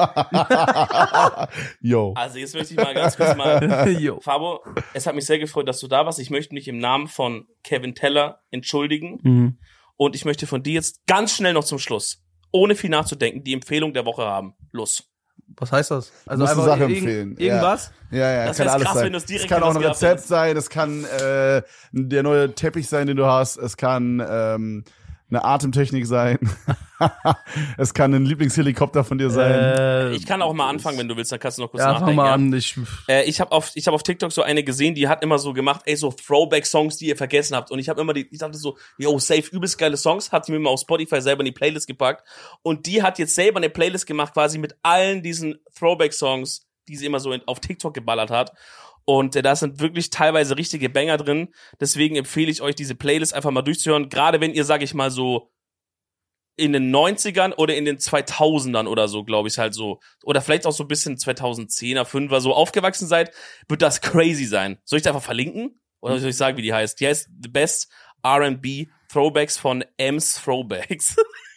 B: Yo.
A: Also jetzt möchte ich mal ganz kurz mal...
C: jo.
A: Fabo, es hat mich sehr gefreut, dass du da warst. Ich möchte mich im Namen von Kevin Teller entschuldigen.
C: Mhm.
A: Und ich möchte von dir jetzt ganz schnell noch zum Schluss, ohne viel nachzudenken, die Empfehlung der Woche haben. Los.
C: Was heißt das? Also
B: Musst du
C: einfach
B: Sache empfehlen.
C: Irgendwas?
B: Ja,
A: Das
B: kann
A: wär's
B: alles
A: krass,
B: sein.
A: wenn du es direkt
B: Es kann auch ein
A: gehabt
B: Rezept
A: hättest.
B: sein, es kann der neue Teppich sein, den du hast, es kann eine Atemtechnik sein. Es kann ein Lieblingshelikopter von dir sein.
A: Ich kann auch mal anfangen, wenn du willst, dann kannst du noch kurz
C: Ja,
A: nachdenken.
C: fang mal
A: ja.
C: an.
A: Ich habe auf TikTok so eine gesehen, die hat immer so gemacht, ey, so Throwback-Songs, die ihr vergessen habt. Und ich habe immer ich dachte so, yo, safe, übelst geile Songs, hat die mir mal auf Spotify selber in die Playlist gepackt. Und die hat jetzt selber eine Playlist gemacht, quasi mit allen diesen Throwback-Songs, die sie immer so auf TikTok geballert hat. Und da sind wirklich teilweise richtige Banger drin. Deswegen empfehle ich euch, diese Playlist einfach mal durchzuhören. Gerade wenn ihr, sag ich mal, so in den 90ern oder in den 2000ern oder so, glaube ich halt so. Oder vielleicht auch so ein bisschen 2010er, 5er so aufgewachsen seid, wird das crazy sein. Soll ich da einfach verlinken? Oder soll ich sagen, wie die heißt? Die heißt The Best R&B Throwbacks von M's Throwbacks.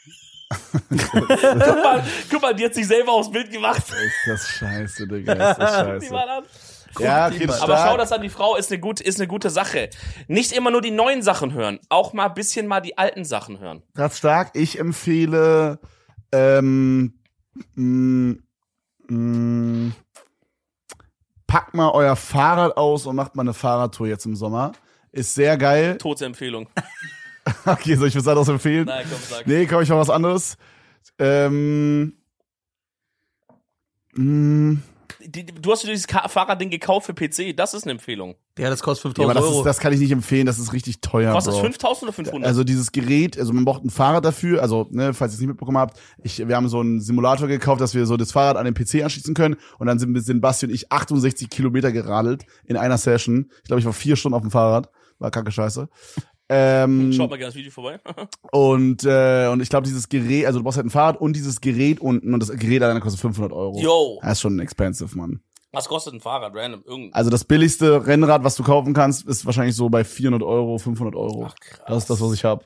A: guck mal, die hat sich selber aufs Bild gemacht.
B: Ist das scheiße, Digga. Ist das scheiße.
A: Die war dann.
B: Ja, okay, das ist
A: Aber schau
B: stark.
A: das an, die Frau ist eine gute Sache. Nicht immer nur die neuen Sachen hören, auch mal ein bisschen mal die alten Sachen hören.
B: Das ist stark. Ich empfehle packt mal euer Fahrrad aus und macht mal eine Fahrradtour jetzt im Sommer. Ist sehr geil.
A: Tote Empfehlung.
B: Okay, soll ich was anderes empfehlen?
A: Nein, komm, sag.
B: Nee, komm, ich mach was anderes.
A: Du hast dir dieses Fahrradding gekauft für PC, das ist eine Empfehlung.
C: Ja, das kostet
B: Ja,
C: 5.000
B: aber
C: Euro.
B: das kann ich nicht empfehlen, das ist richtig teuer,
A: Kostet
B: Bro.
A: das 5.000 oder 500?
B: Also dieses Gerät, also man braucht ein Fahrrad dafür, also ne, falls ihr es nicht mitbekommen habt, wir haben so einen Simulator gekauft, dass wir so das Fahrrad an den PC anschließen können und dann sind Basti und ich 68 Kilometer geradelt in einer Session. Ich glaube, ich war 4 Stunden auf dem Fahrrad, war kacke scheiße.
A: Schaut mal gerne das Video vorbei.
B: Und ich glaube, dieses Gerät, also du brauchst halt ein Fahrrad und dieses Gerät unten und das Gerät alleine kostet 500 Euro.
A: Yo,
B: Das ist schon expensive, Mann.
A: was kostet ein Fahrrad, random?
B: Also das billigste Rennrad, was du kaufen kannst, ist wahrscheinlich so bei 400 Euro, 500 Euro.
A: Ach, krass.
B: Das ist das, was ich habe.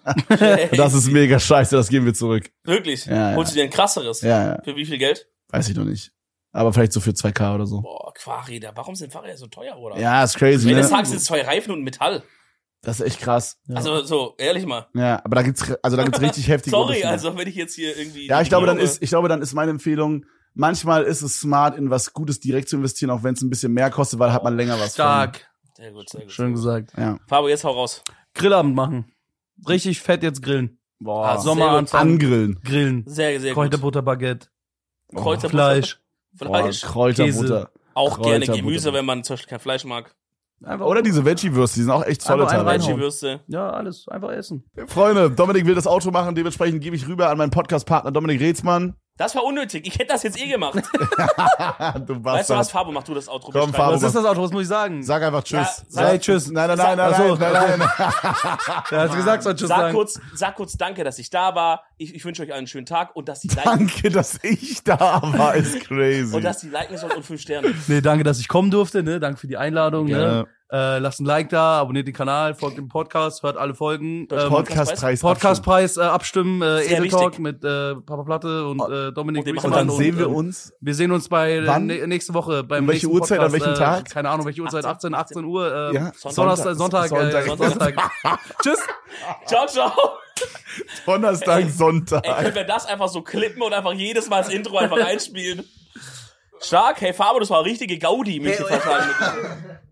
B: Das ist mega scheiße, das geben wir zurück.
A: Wirklich?
B: Ja, ja.
A: Holst du dir ein krasseres?
B: Ja.
A: Für wie viel Geld?
B: Weiß ich noch nicht. Aber vielleicht so für 2K oder so.
A: Boah, Fahrräder. Warum sind Fahrräder so teuer, oder?
B: Ja, ist crazy,
A: Wenn
B: ne?
A: des Tages sind 2 Reifen und Metall.
B: Das ist echt krass.
A: Also so, ehrlich mal.
B: Ja, aber da gibt's richtig heftige
A: Sorry,
B: Unterschiede.
A: also wenn ich jetzt hier irgendwie...
B: Ja, ich glaube, dann ist meine Empfehlung, manchmal ist es smart, in was Gutes direkt zu investieren, auch wenn es ein bisschen mehr kostet, weil hat man länger was
C: Stark.
A: Sehr gut, sehr gut.
C: Schön gesagt.
B: von. Ja.
A: Fabo, jetzt hau raus.
C: Grillabend machen. Richtig fett jetzt grillen.
B: Boah,
A: Ah,
C: Sommer
A: sehr gut.
C: anfangen.
B: angrillen.
C: Grillen.
A: Sehr, sehr gut.
C: Kräuterbutterbaguette.
A: Kräuterbutter.
C: Fleisch.
A: Fleisch.
B: Boah, Kräuterbutter.
A: Auch gerne
B: Kräuterbutter.
A: Gemüse, wenn man zum Beispiel kein Fleisch mag.
C: Einfach
B: Oder diese Veggie-Würste, die sind auch echt tolle
C: Einfach einen
B: teilweise.
C: reinhauen.
A: Veggie-Würste.
C: Ja, alles. Einfach essen.
B: Freunde, Dominik will das Outro machen, dementsprechend gebe ich rüber an meinen Podcast-Partner Dominik Reetzmann.
A: Das war unnötig. Ich hätte das jetzt gemacht.
B: Du
A: Weißt du was,
B: Bastard.
A: Fabo, mach du das Outro.
B: Komm,
A: beschreib.
B: Fabo.
C: Was ist das Auto? Was muss ich sagen?
B: Sag einfach Tschüss.
A: Ja, sag-
C: Hey, tschüss.
B: Nein.
C: Achso.
B: nein.
C: Ja, hast du gesagt, soll Tschüss sagen.
A: Sag kurz danke, dass ich da war. Ich wünsche euch einen schönen Tag und dass die liken,
B: Danke, dass ich da war, ist crazy.
A: und dass die liken sollen und 5 Sterne.
C: Nee, danke, dass ich kommen durfte, ne? Danke für die Einladung,
B: Gerne.
C: ne? Lasst ein Like da, abonniert den Kanal, folgt dem Podcast, hört alle Folgen.
B: Podcastpreis.
C: Podcastpreis abstimmen,
A: Sehr
C: Edel Talk
A: wichtig.
C: mit Papa Platte und Dominik
A: Und wir
B: Und
A: machen
B: dann sehen wir uns.
C: Wir sehen uns bei
B: Wann?
C: Nächste Woche beim
B: Um welche
C: nächsten
B: Uhrzeit, an
C: Podcast,
B: welchem Tag?
C: Keine Ahnung, welche Uhrzeit, 18 Uhr.
B: Ja,
C: Sonntag.
B: Sonntag.
C: Tschüss.
A: Ciao, ciao.
B: Donnerstag, Sonntag.
A: Ey, können wir das einfach so klippen und einfach jedes Mal das Intro einfach einspielen? Stark. Hey, Fabo, das war richtige Gaudi, möchte ich fast sagen.